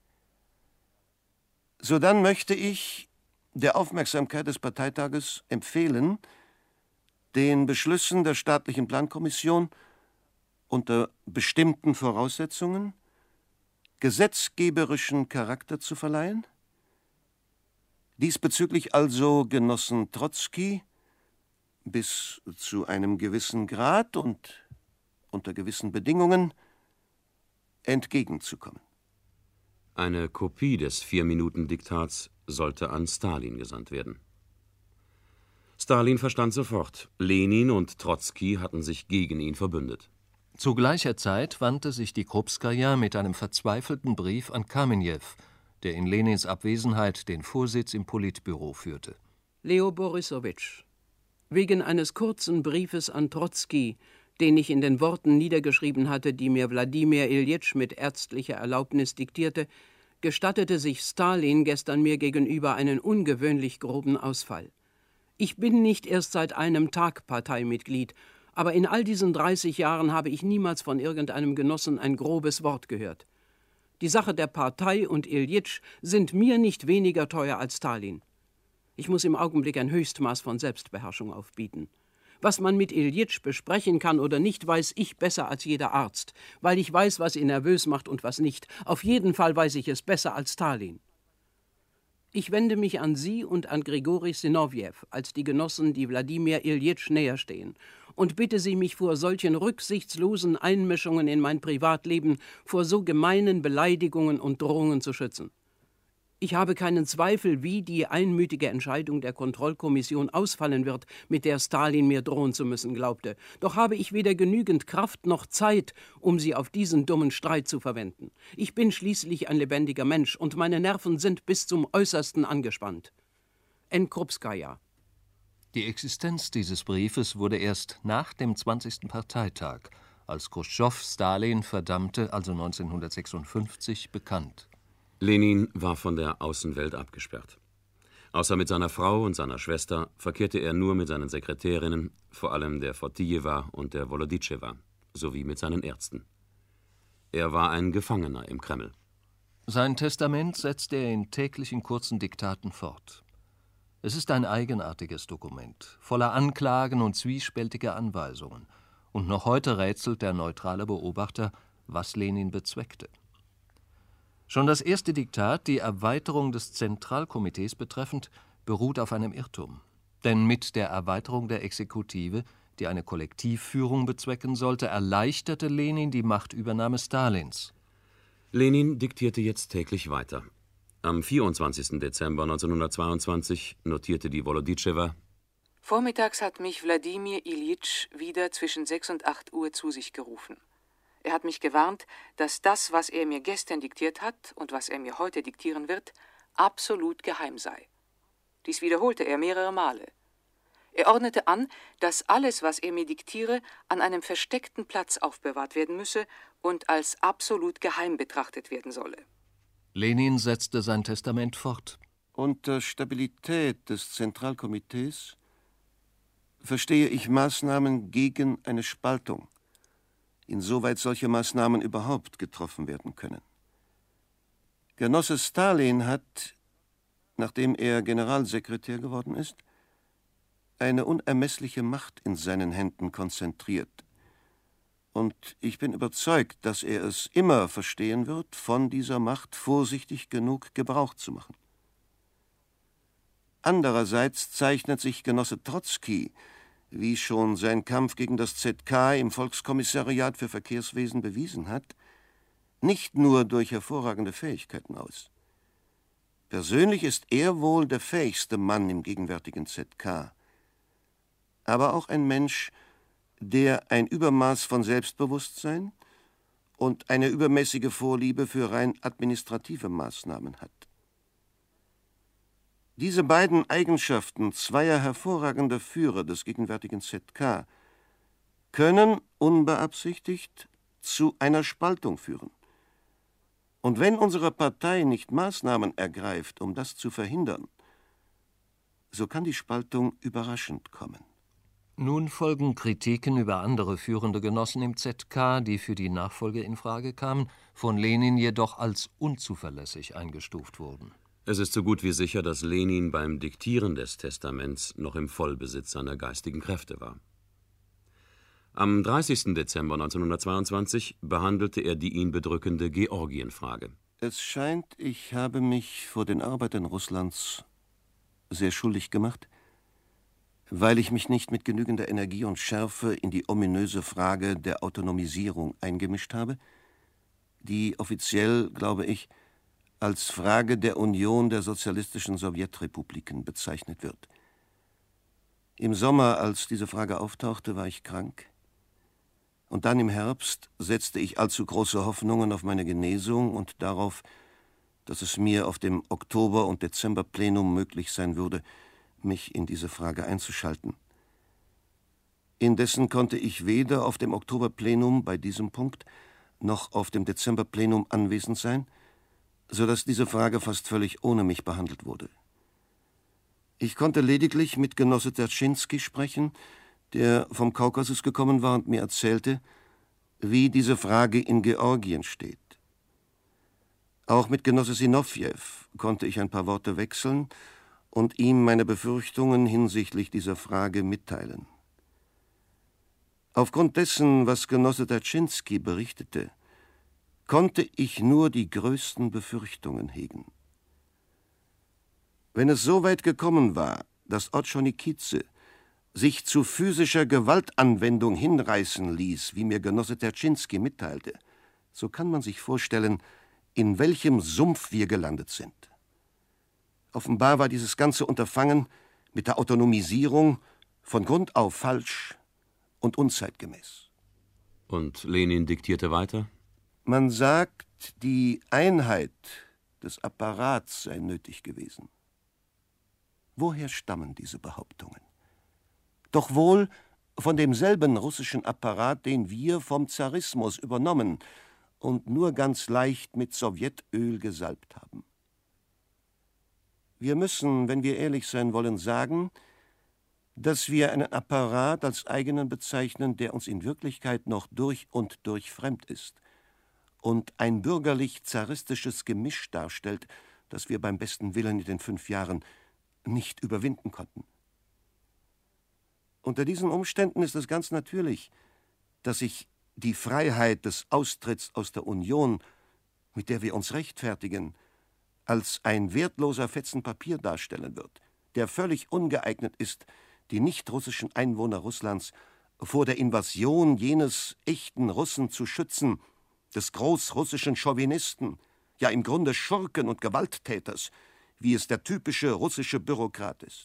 Sodann möchte ich der Aufmerksamkeit des Parteitages empfehlen, den Beschlüssen der Staatlichen Plankommission unter bestimmten Voraussetzungen gesetzgeberischen Charakter zu verleihen, diesbezüglich also Genossen Trotzki bis zu einem gewissen Grad und unter gewissen Bedingungen entgegenzukommen. Eine Kopie des Vier-Minuten-Diktats sollte an Stalin gesandt werden. Stalin verstand sofort, Lenin und Trotzki hatten sich gegen ihn verbündet. Zu gleicher Zeit wandte sich die Krupskaja mit einem verzweifelten Brief an Kamenjew, der in Lenins Abwesenheit den Vorsitz im Politbüro führte. Leo Borisowitsch, wegen eines kurzen Briefes an Trotzki, den ich in den Worten niedergeschrieben hatte, die mir Wladimir Iljitsch mit ärztlicher Erlaubnis diktierte, gestattete sich Stalin gestern mir gegenüber einen ungewöhnlich groben Ausfall. Ich bin nicht erst seit einem Tag Parteimitglied, aber in all diesen dreißig Jahren habe ich niemals von irgendeinem Genossen ein grobes Wort gehört. Die Sache der Partei und Iljitsch sind mir nicht weniger teuer als Stalin. Ich muss im Augenblick ein Höchstmaß von Selbstbeherrschung aufbieten. Was man mit Iljitsch besprechen kann oder nicht, weiß ich besser als jeder Arzt, weil ich weiß, was ihn nervös macht und was nicht. Auf jeden Fall weiß ich es besser als Stalin. Ich wende mich an Sie und an Grigori Sinowjew als die Genossen, die Wladimir Iljitsch näherstehen, und bitte Sie, mich vor solchen rücksichtslosen Einmischungen in mein Privatleben, vor so gemeinen Beleidigungen und Drohungen zu schützen. Ich habe keinen Zweifel, wie die einmütige Entscheidung der Kontrollkommission ausfallen wird, mit der Stalin mir drohen zu müssen glaubte. Doch habe ich weder genügend Kraft noch Zeit, um sie auf diesen dummen Streit zu verwenden. Ich bin schließlich ein lebendiger Mensch und meine Nerven sind bis zum Äußersten angespannt. N. Krupskaja. Die Existenz dieses Briefes wurde erst nach dem zwanzigsten Parteitag, als Chruschtschow Stalin verdammte, also neunzehnhundertsechsundfünfzig, bekannt. Lenin war von der Außenwelt abgesperrt. Außer mit seiner Frau und seiner Schwester verkehrte er nur mit seinen Sekretärinnen, vor allem der Fortijewa und der Woloditschewa, sowie mit seinen Ärzten. Er war ein Gefangener im Kreml. Sein Testament setzte er in täglichen kurzen Diktaten fort. Es ist ein eigenartiges Dokument, voller Anklagen und zwiespältiger Anweisungen. Und noch heute rätselt der neutrale Beobachter, was Lenin bezweckte. Schon das erste Diktat, die Erweiterung des Zentralkomitees betreffend, beruht auf einem Irrtum. Denn mit der Erweiterung der Exekutive, die eine Kollektivführung bezwecken sollte, erleichterte Lenin die Machtübernahme Stalins. Lenin diktierte jetzt täglich weiter. Am vierundzwanzigsten Dezember neunzehnhundertzweiundzwanzig notierte die Woloditschewa: Vormittags hat mich Wladimir Iljitsch wieder zwischen sechs und acht Uhr zu sich gerufen. Er hat mich gewarnt, dass das, was er mir gestern diktiert hat und was er mir heute diktieren wird, absolut geheim sei. Dies wiederholte er mehrere Male. Er ordnete an, dass alles, was er mir diktiere, an einem versteckten Platz aufbewahrt werden müsse und als absolut geheim betrachtet werden solle. Lenin setzte sein Testament fort. Unter Stabilität des Zentralkomitees verstehe ich Maßnahmen gegen eine Spaltung, insoweit solche Maßnahmen überhaupt getroffen werden können. Genosse Stalin hat, nachdem er Generalsekretär geworden ist, eine unermessliche Macht in seinen Händen konzentriert. Und ich bin überzeugt, dass er es immer verstehen wird, von dieser Macht vorsichtig genug Gebrauch zu machen. Andererseits zeichnet sich Genosse Trotzki, wie schon sein Kampf gegen das Z K im Volkskommissariat für Verkehrswesen bewiesen hat, nicht nur durch hervorragende Fähigkeiten aus. Persönlich ist er wohl der fähigste Mann im gegenwärtigen Z K, aber auch ein Mensch, der ein Übermaß von Selbstbewusstsein und eine übermäßige Vorliebe für rein administrative Maßnahmen hat. Diese beiden Eigenschaften zweier hervorragender Führer des gegenwärtigen Z K können unbeabsichtigt zu einer Spaltung führen. Und wenn unsere Partei nicht Maßnahmen ergreift, um das zu verhindern, so kann die Spaltung überraschend kommen. Nun folgen Kritiken über andere führende Genossen im Z K, die für die Nachfolge in Frage kamen, von Lenin jedoch als unzuverlässig eingestuft wurden. Es ist so gut wie sicher, dass Lenin beim Diktieren des Testaments noch im Vollbesitz seiner geistigen Kräfte war. Am dreißigsten Dezember neunzehnhundertzweiundzwanzig behandelte er die ihn bedrückende Georgienfrage. Es scheint, ich habe mich vor den Arbeitern Russlands sehr schuldig gemacht, weil ich mich nicht mit genügender Energie und Schärfe in die ominöse Frage der Autonomisierung eingemischt habe, die offiziell, glaube ich, als Frage der Union der sozialistischen Sowjetrepubliken bezeichnet wird. Im Sommer, als diese Frage auftauchte, war ich krank. Und dann im Herbst setzte ich allzu große Hoffnungen auf meine Genesung und darauf, dass es mir auf dem Oktober- und Dezemberplenum möglich sein würde, mich in diese Frage einzuschalten. Indessen konnte ich weder auf dem Oktoberplenum bei diesem Punkt noch auf dem Dezemberplenum anwesend sein, so dass diese Frage fast völlig ohne mich behandelt wurde. Ich konnte lediglich mit Genosse Dzerzhinsky sprechen, der vom Kaukasus gekommen war und mir erzählte, wie diese Frage in Georgien steht. Auch mit Genosse Sinowjew konnte ich ein paar Worte wechseln und ihm meine Befürchtungen hinsichtlich dieser Frage mitteilen. Aufgrund dessen, was Genosse Dzerzhinsky berichtete, konnte ich nur die größten Befürchtungen hegen. Wenn es so weit gekommen war, dass Ordzhonikidze sich zu physischer Gewaltanwendung hinreißen ließ, wie mir Genosse Dzerzhinsky mitteilte, so kann man sich vorstellen, in welchem Sumpf wir gelandet sind. Offenbar war dieses ganze Unterfangen mit der Autonomisierung von Grund auf falsch und unzeitgemäß. Und Lenin diktierte weiter? Man sagt, die Einheit des Apparats sei nötig gewesen. Woher stammen diese Behauptungen? Doch wohl von demselben russischen Apparat, den wir vom Zarismus übernommen und nur ganz leicht mit Sowjetöl gesalbt haben. Wir müssen, wenn wir ehrlich sein wollen, sagen, dass wir einen Apparat als eigenen bezeichnen, der uns in Wirklichkeit noch durch und durch fremd ist und ein bürgerlich-zaristisches Gemisch darstellt, das wir beim besten Willen in den fünf Jahren nicht überwinden konnten. Unter diesen Umständen ist es ganz natürlich, dass sich die Freiheit des Austritts aus der Union, mit der wir uns rechtfertigen, als ein wertloser Fetzen Papier darstellen wird, der völlig ungeeignet ist, die nicht-russischen Einwohner Russlands vor der Invasion jenes echten Russen zu schützen, des großrussischen Chauvinisten, ja im Grunde Schurken und Gewalttäters, wie es der typische russische Bürokrat ist.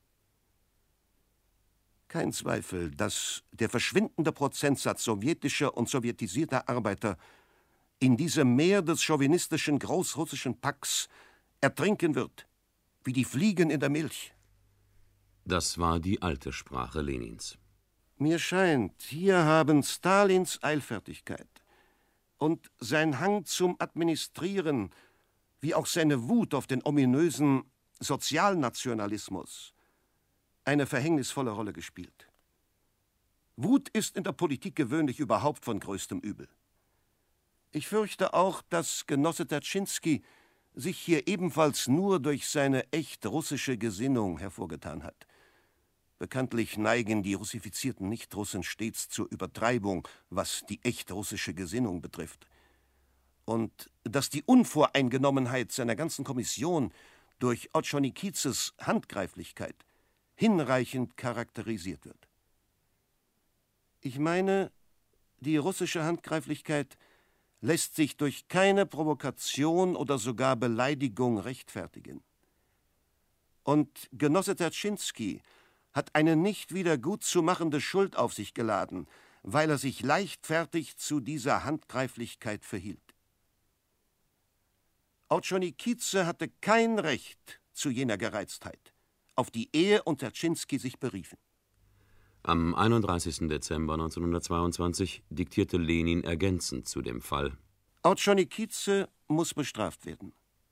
Kein Zweifel, dass der verschwindende Prozentsatz sowjetischer und sowjetisierter Arbeiter in diesem Meer des chauvinistischen großrussischen Packs ertrinken wird, wie die Fliegen in der Milch. Das war die alte Sprache Lenins. Mir scheint, hier haben Stalins Eilfertigkeit und sein Hang zum Administrieren, wie auch seine Wut auf den ominösen Sozialnationalismus, eine verhängnisvolle Rolle gespielt. Wut ist in der Politik gewöhnlich überhaupt von größtem Übel. Ich fürchte auch, dass Genosse Dzerzhinsky sich hier ebenfalls nur durch seine echt russische Gesinnung hervorgetan hat. Bekanntlich neigen die russifizierten Nichtrussen stets zur Übertreibung, was die echt russische Gesinnung betrifft. Und dass die Unvoreingenommenheit seiner ganzen Kommission durch Ordzhonikidzes Handgreiflichkeit hinreichend charakterisiert wird. Ich meine, die russische Handgreiflichkeit lässt sich durch keine Provokation oder sogar Beleidigung rechtfertigen. Und Genosse Dzerzhinsky hat eine nicht wieder gutzumachende Schuld auf sich geladen, weil er sich leichtfertig zu dieser Handgreiflichkeit verhielt. Ordzhonikidze hatte kein Recht zu jener Gereiztheit, auf die er und Dserschinski sich beriefen. Am einunddreißigsten Dezember neunzehnhundertzweiundzwanzig diktierte Lenin ergänzend zu dem Fall: Ordzhonikidze muss bestraft werden.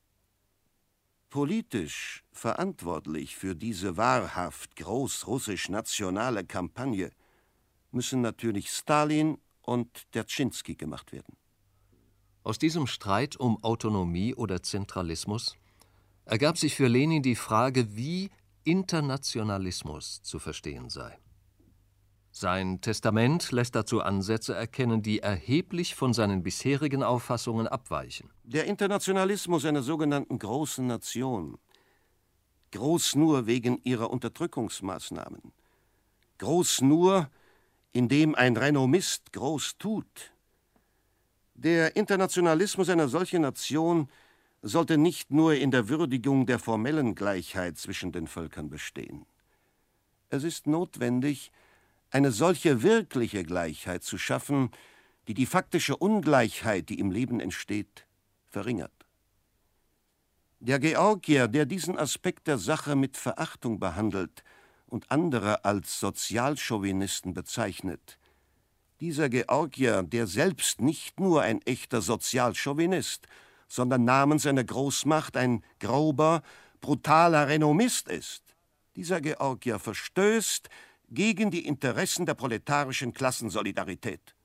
Politisch verantwortlich für diese wahrhaft großrussisch-nationale Kampagne müssen natürlich Stalin und Dserschinski gemacht werden. Aus diesem Streit um Autonomie oder Zentralismus ergab sich für Lenin die Frage, wie Internationalismus zu verstehen sei. Sein Testament lässt dazu Ansätze erkennen, die erheblich von seinen bisherigen Auffassungen abweichen. Der Internationalismus einer sogenannten großen Nation, groß nur wegen ihrer Unterdrückungsmaßnahmen, groß nur, indem ein Renommist groß tut. Der Internationalismus einer solchen Nation sollte nicht nur in der Würdigung der formellen Gleichheit zwischen den Völkern bestehen. Es ist notwendig, eine solche wirkliche Gleichheit zu schaffen, die die faktische Ungleichheit, die im Leben entsteht, verringert. Der Georgier, der diesen Aspekt der Sache mit Verachtung behandelt und andere als Sozialchauvinisten bezeichnet, dieser Georgier, der selbst nicht nur ein echter Sozialchauvinist, sondern namens seiner Großmacht ein grober, brutaler Renommist ist, dieser Georgier verstößt gegen die Interessen der proletarischen Klassensolidarität.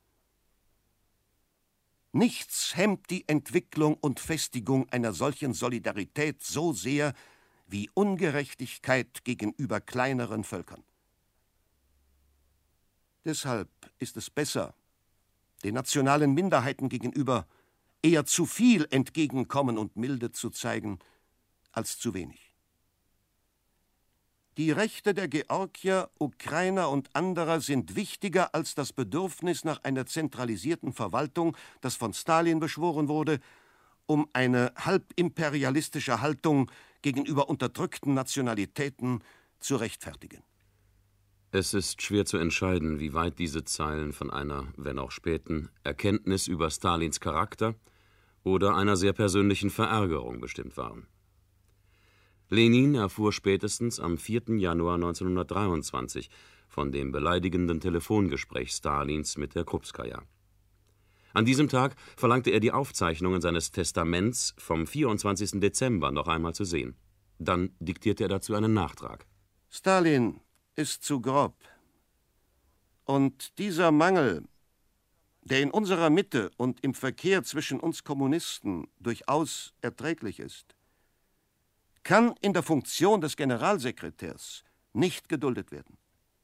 Nichts hemmt die Entwicklung und Festigung einer solchen Solidarität so sehr wie Ungerechtigkeit gegenüber kleineren Völkern. Deshalb ist es besser, den nationalen Minderheiten gegenüber eher zu viel Entgegenkommen und Milde zu zeigen, als zu wenig. Die Rechte der Georgier, Ukrainer und anderer sind wichtiger als das Bedürfnis nach einer zentralisierten Verwaltung, das von Stalin beschworen wurde, um eine halbimperialistische Haltung gegenüber unterdrückten Nationalitäten zu rechtfertigen. Es ist schwer zu entscheiden, wie weit diese Zeilen von einer, wenn auch späten, Erkenntnis über Stalins Charakter oder einer sehr persönlichen Verärgerung bestimmt waren. Lenin erfuhr spätestens am vierten Januar neunzehnhundertdreiundzwanzig von dem beleidigenden Telefongespräch Stalins mit der Krupskaja. An diesem Tag verlangte er die Aufzeichnungen seines Testaments vom vierundzwanzigsten Dezember noch einmal zu sehen. Dann diktierte er dazu einen Nachtrag. Stalin ist zu grob. Und dieser Mangel, der in unserer Mitte und im Verkehr zwischen uns Kommunisten durchaus erträglich ist, kann in der Funktion des Generalsekretärs nicht geduldet werden.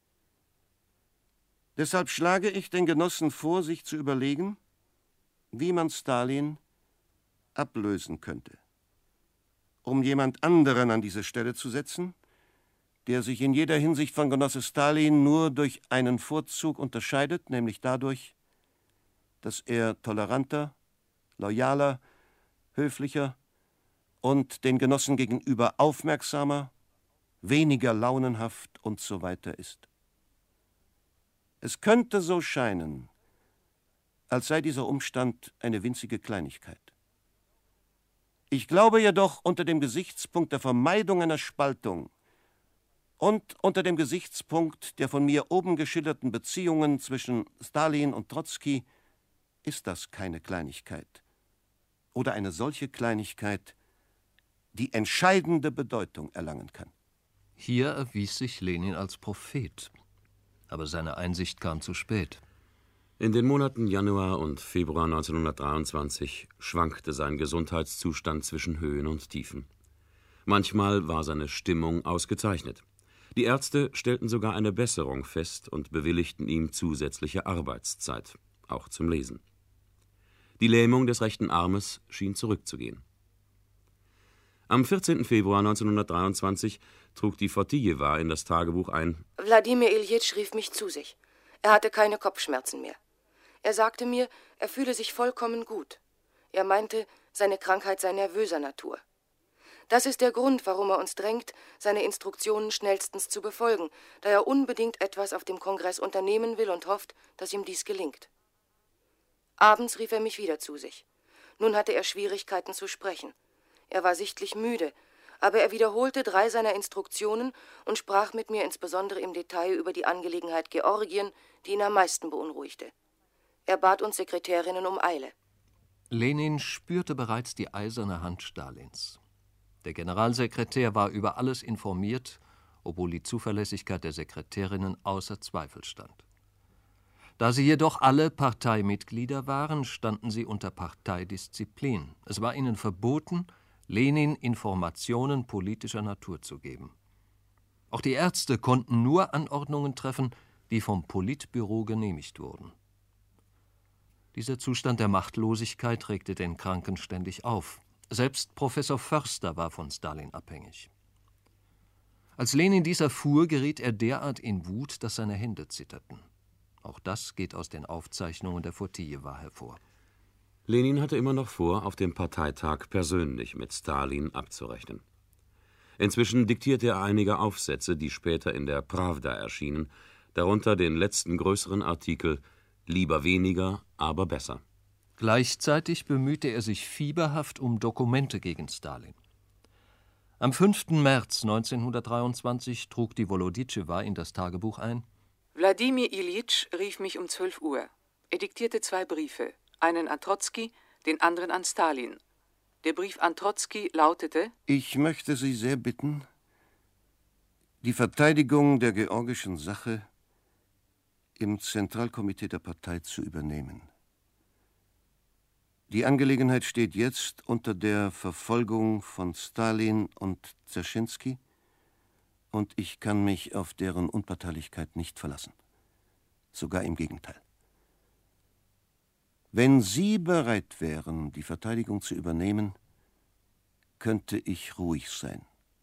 Deshalb schlage ich den Genossen vor, sich zu überlegen, wie man Stalin ablösen könnte, um jemand anderen an diese Stelle zu setzen, der sich in jeder Hinsicht von Genosse Stalin nur durch einen Vorzug unterscheidet, nämlich dadurch, dass er toleranter, loyaler, höflicher und den Genossen gegenüber aufmerksamer, weniger launenhaft und so weiter ist. Es könnte so scheinen, als sei dieser Umstand eine winzige Kleinigkeit. Ich glaube jedoch, unter dem Gesichtspunkt der Vermeidung einer Spaltung und unter dem Gesichtspunkt der von mir oben geschilderten Beziehungen zwischen Stalin und Trotzki ist das keine Kleinigkeit oder eine solche Kleinigkeit, die entscheidende Bedeutung erlangen kann. Hier erwies sich Lenin als Prophet, aber seine Einsicht kam zu spät. In den Monaten Januar und Februar neunzehnhundertdreiundzwanzig schwankte sein Gesundheitszustand zwischen Höhen und Tiefen. Manchmal war seine Stimmung ausgezeichnet. Die Ärzte stellten sogar eine Besserung fest und bewilligten ihm zusätzliche Arbeitszeit, auch zum Lesen. Die Lähmung des rechten Armes schien zurückzugehen. Am vierzehnten Februar neunzehnhundertdreiundzwanzig trug die Fortijewa in das Tagebuch ein: Wladimir Iljitsch rief mich zu sich. Er hatte keine Kopfschmerzen mehr. Er sagte mir, er fühle sich vollkommen gut. Er meinte, seine Krankheit sei nervöser Natur. Das ist der Grund, warum er uns drängt, seine Instruktionen schnellstens zu befolgen, da er unbedingt etwas auf dem Kongress unternehmen will und hofft, dass ihm dies gelingt. Abends rief er mich wieder zu sich. Nun hatte er Schwierigkeiten zu sprechen. Er war sichtlich müde, aber er wiederholte drei seiner Instruktionen und sprach mit mir insbesondere im Detail über die Angelegenheit Georgien, die ihn am meisten beunruhigte. Er bat uns Sekretärinnen um Eile. Lenin spürte bereits die eiserne Hand Stalins. Der Generalsekretär war über alles informiert, obwohl die Zuverlässigkeit der Sekretärinnen außer Zweifel stand. Da sie jedoch alle Parteimitglieder waren, standen sie unter Parteidisziplin. Es war ihnen verboten, Lenin Informationen politischer Natur zu geben. Auch die Ärzte konnten nur Anordnungen treffen, die vom Politbüro genehmigt wurden. Dieser Zustand der Machtlosigkeit regte den Kranken ständig auf. Selbst Professor Förster war von Stalin abhängig. Als Lenin dies erfuhr, geriet er derart in Wut, dass seine Hände zitterten. Auch das geht aus den Aufzeichnungen der Fotijewa hervor. Lenin hatte immer noch vor, auf dem Parteitag persönlich mit Stalin abzurechnen. Inzwischen diktierte er einige Aufsätze, die später in der Prawda erschienen, darunter den letzten größeren Artikel »Lieber weniger, aber besser«. Gleichzeitig bemühte er sich fieberhaft um Dokumente gegen Stalin. Am fünften März neunzehnhundertdreiundzwanzig trug die Woloditschewa in das Tagebuch ein: Wladimir Iljitsch rief mich um zwölf Uhr. Er diktierte zwei Briefe, einen an Trotzki, den anderen an Stalin. Der Brief an Trotzki lautete: Ich möchte Sie sehr bitten, die Verteidigung der georgischen Sache im Zentralkomitee der Partei zu übernehmen. Die Angelegenheit steht jetzt unter der Verfolgung von Stalin und Dzerzhinsky und ich kann mich auf deren Unparteilichkeit nicht verlassen. Sogar im Gegenteil. Wenn Sie bereit wären, die Verteidigung zu übernehmen, könnte ich ruhig sein.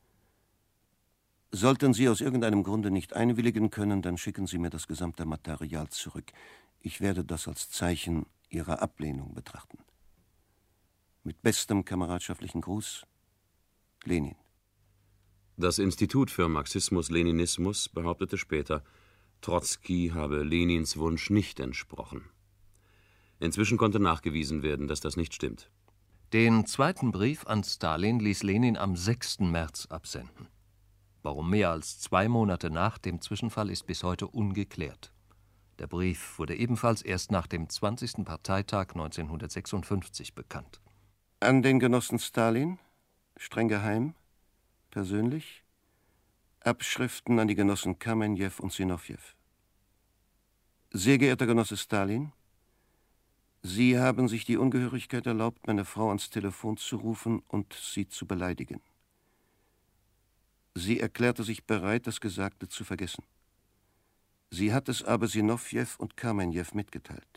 Sollten Sie aus irgendeinem Grunde nicht einwilligen können, dann schicken Sie mir das gesamte Material zurück. Ich werde das als Zeichen Ihrer Ablehnung betrachten. Mit bestem kameradschaftlichen Gruß, Lenin. Das Institut für Marxismus-Leninismus behauptete später, Trotzki habe Lenins Wunsch nicht entsprochen. Inzwischen konnte nachgewiesen werden, dass das nicht stimmt. Den zweiten Brief an Stalin ließ Lenin am sechsten März absenden. Warum mehr als zwei Monate nach dem Zwischenfall, ist bis heute ungeklärt. Der Brief wurde ebenfalls erst nach dem zwanzigsten Parteitag neunzehnhundertsechsundfünfzig bekannt. An den Genossen Stalin, streng geheim, persönlich, Abschriften an die Genossen Kamenjew und Sinowjew. Sehr geehrter Genosse Stalin, Sie haben sich die Ungehörigkeit erlaubt, meine Frau ans Telefon zu rufen und sie zu beleidigen. Sie erklärte sich bereit, das Gesagte zu vergessen. Sie hat es aber Sinowjew und Kamenjew mitgeteilt.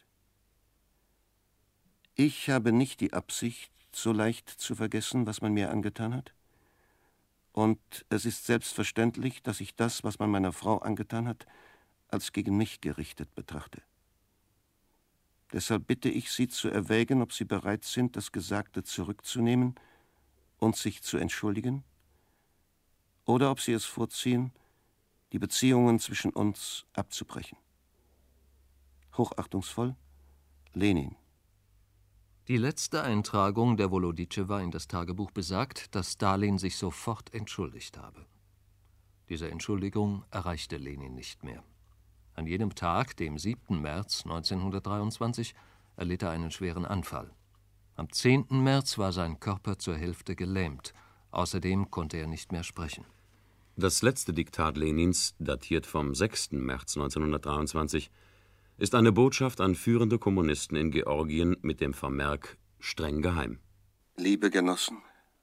Ich habe nicht die Absicht, so leicht zu vergessen, was man mir angetan hat. Und es ist selbstverständlich, dass ich das, was man meiner Frau angetan hat, als gegen mich gerichtet betrachte. Deshalb bitte ich Sie zu erwägen, ob Sie bereit sind, das Gesagte zurückzunehmen und sich zu entschuldigen, oder ob Sie es vorziehen, die Beziehungen zwischen uns abzubrechen. Hochachtungsvoll, Lenin. Die letzte Eintragung der Woloditschewa in das Tagebuch besagt, dass Stalin sich sofort entschuldigt habe. Diese Entschuldigung erreichte Lenin nicht mehr. An jenem Tag, dem siebten März neunzehnhundertdreiundzwanzig, erlitt er einen schweren Anfall. Am zehnten März war sein Körper zur Hälfte gelähmt. Außerdem konnte er nicht mehr sprechen. Das letzte Diktat Lenins, datiert vom sechsten März neunzehnhundertdreiundzwanzig, ist eine Botschaft an führende Kommunisten in Georgien mit dem Vermerk »streng geheim«. Liebe Genossen,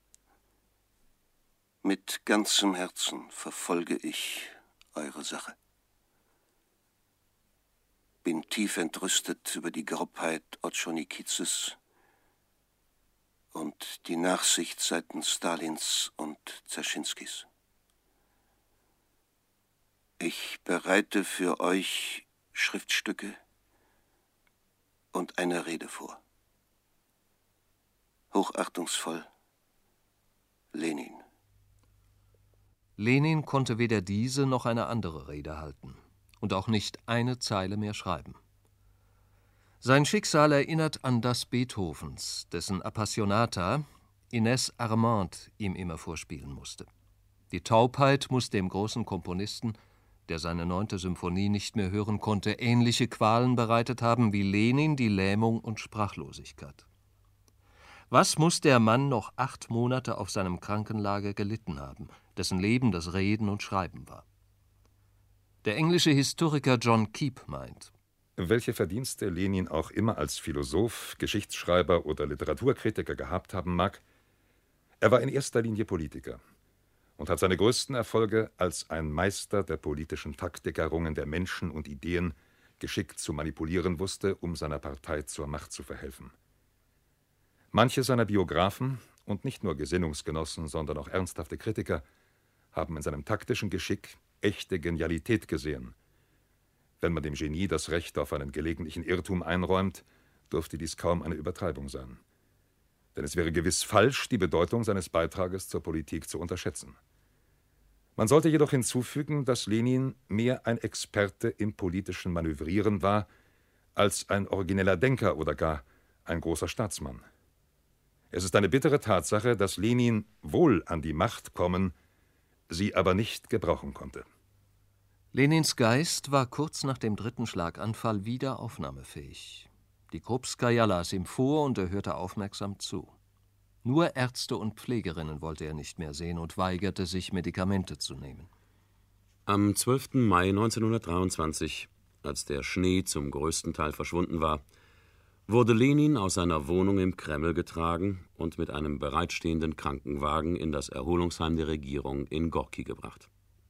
mit ganzem Herzen verfolge ich eure Sache. Bin tief entrüstet über die Grobheit Ortschonikizes und die Nachsicht seitens Stalins und Dzerzhinskys. Ich bereite für euch Schriftstücke und eine Rede vor. Hochachtungsvoll, Lenin. Lenin konnte weder diese noch eine andere Rede halten und auch nicht eine Zeile mehr schreiben. Sein Schicksal erinnert an das Beethovens, dessen Appassionata Ines Armand ihm immer vorspielen musste. Die Taubheit muss dem großen Komponisten, der seine neunte Symphonie nicht mehr hören konnte, ähnliche Qualen bereitet haben wie Lenin die Lähmung und Sprachlosigkeit. Was muss der Mann noch acht Monate auf seinem Krankenlager gelitten haben, dessen Leben das Reden und Schreiben war? Der englische Historiker John Keep meint: Welche Verdienste Lenin auch immer als Philosoph, Geschichtsschreiber oder Literaturkritiker gehabt haben mag, er war in erster Linie Politiker und hat seine größten Erfolge als ein Meister der politischen Taktikerungen der Menschen und Ideen geschickt zu manipulieren wusste, um seiner Partei zur Macht zu verhelfen. Manche seiner Biografen und nicht nur Gesinnungsgenossen, sondern auch ernsthafte Kritiker haben in seinem taktischen Geschick echte Genialität gesehen. Wenn man dem Genie das Recht auf einen gelegentlichen Irrtum einräumt, dürfte dies kaum eine Übertreibung sein. Denn es wäre gewiss falsch, die Bedeutung seines Beitrages zur Politik zu unterschätzen. Man sollte jedoch hinzufügen, dass Lenin mehr ein Experte im politischen Manövrieren war, als ein origineller Denker oder gar ein großer Staatsmann. Es ist eine bittere Tatsache, dass Lenin wohl an die Macht kommen, sie aber nicht gebrauchen konnte. Lenins Geist war kurz nach dem dritten Schlaganfall wieder aufnahmefähig. Die Krupskaja las ihm vor und er hörte aufmerksam zu. Nur Ärzte und Pflegerinnen wollte er nicht mehr sehen und weigerte sich, Medikamente zu nehmen. Am zwölften Mai neunzehnhundertdreiundzwanzig, als der Schnee zum größten Teil verschwunden war, wurde Lenin aus seiner Wohnung im Kreml getragen und mit einem bereitstehenden Krankenwagen in das Erholungsheim der Regierung in Gorki gebracht.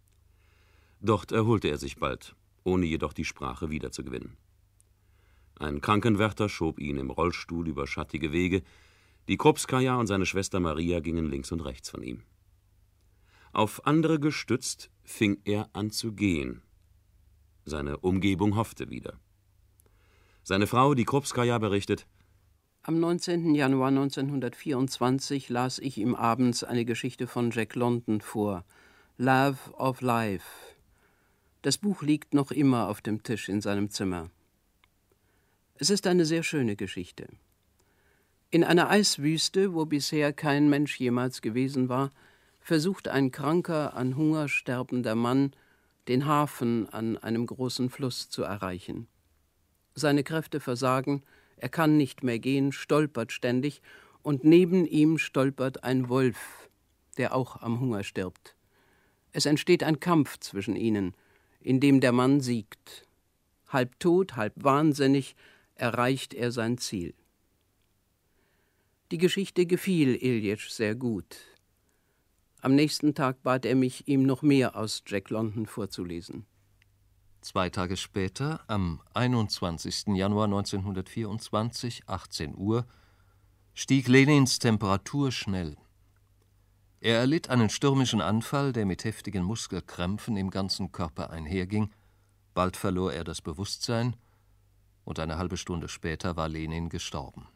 Dort erholte er sich bald, ohne jedoch die Sprache wiederzugewinnen. Ein Krankenwärter schob ihn im Rollstuhl über schattige Wege, die Krupskaja und seine Schwester Maria gingen links und rechts von ihm. Auf andere gestützt fing er an zu gehen. Seine Umgebung hoffte wieder. Seine Frau, die Krupskaja, berichtet: Am neunzehnten Januar neunzehnhundertvierundzwanzig las ich ihm abends eine Geschichte von Jack London vor, Love of Life. Das Buch liegt noch immer auf dem Tisch in seinem Zimmer. Es ist eine sehr schöne Geschichte. In einer Eiswüste, wo bisher kein Mensch jemals gewesen war, versucht ein kranker, an Hunger sterbender Mann, den Hafen an einem großen Fluss zu erreichen. Seine Kräfte versagen, er kann nicht mehr gehen, stolpert ständig, und neben ihm stolpert ein Wolf, der auch am Hunger stirbt. Es entsteht ein Kampf zwischen ihnen, in dem der Mann siegt. Halb tot, halb wahnsinnig erreicht er sein Ziel. Die Geschichte gefiel Iljitsch sehr gut. Am nächsten Tag bat er mich, ihm noch mehr aus Jack London vorzulesen. Zwei Tage später, am einundzwanzigsten Januar neunzehnhundertvierundzwanzig, achtzehn Uhr, stieg Lenins Temperatur schnell. Er erlitt einen stürmischen Anfall, der mit heftigen Muskelkrämpfen im ganzen Körper einherging. Bald verlor er das Bewusstsein und eine halbe Stunde später war Lenin gestorben.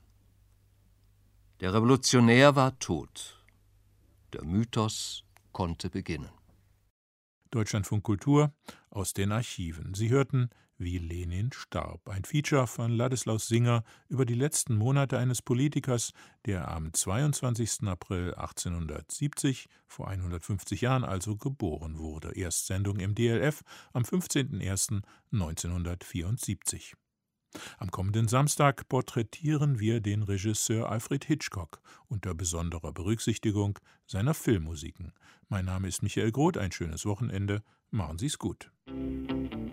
Der Revolutionär war tot. Der Mythos konnte beginnen. Deutschlandfunk Kultur aus den Archiven. Sie hörten Wie Lenin starb, ein Feature von Ladislaus Singer über die letzten Monate eines Politikers, der am zweiundzwanzigsten April achtzehnhundertsiebzig, vor hundertfünfzig Jahren also, geboren wurde. Erstsendung im D L F am fünfzehnten ersten neunzehnhundertvierundsiebzig. Am kommenden Samstag porträtieren wir den Regisseur Alfred Hitchcock unter besonderer Berücksichtigung seiner Filmmusiken. Mein Name ist Michael Groth, ein schönes Wochenende, machen Sie's gut.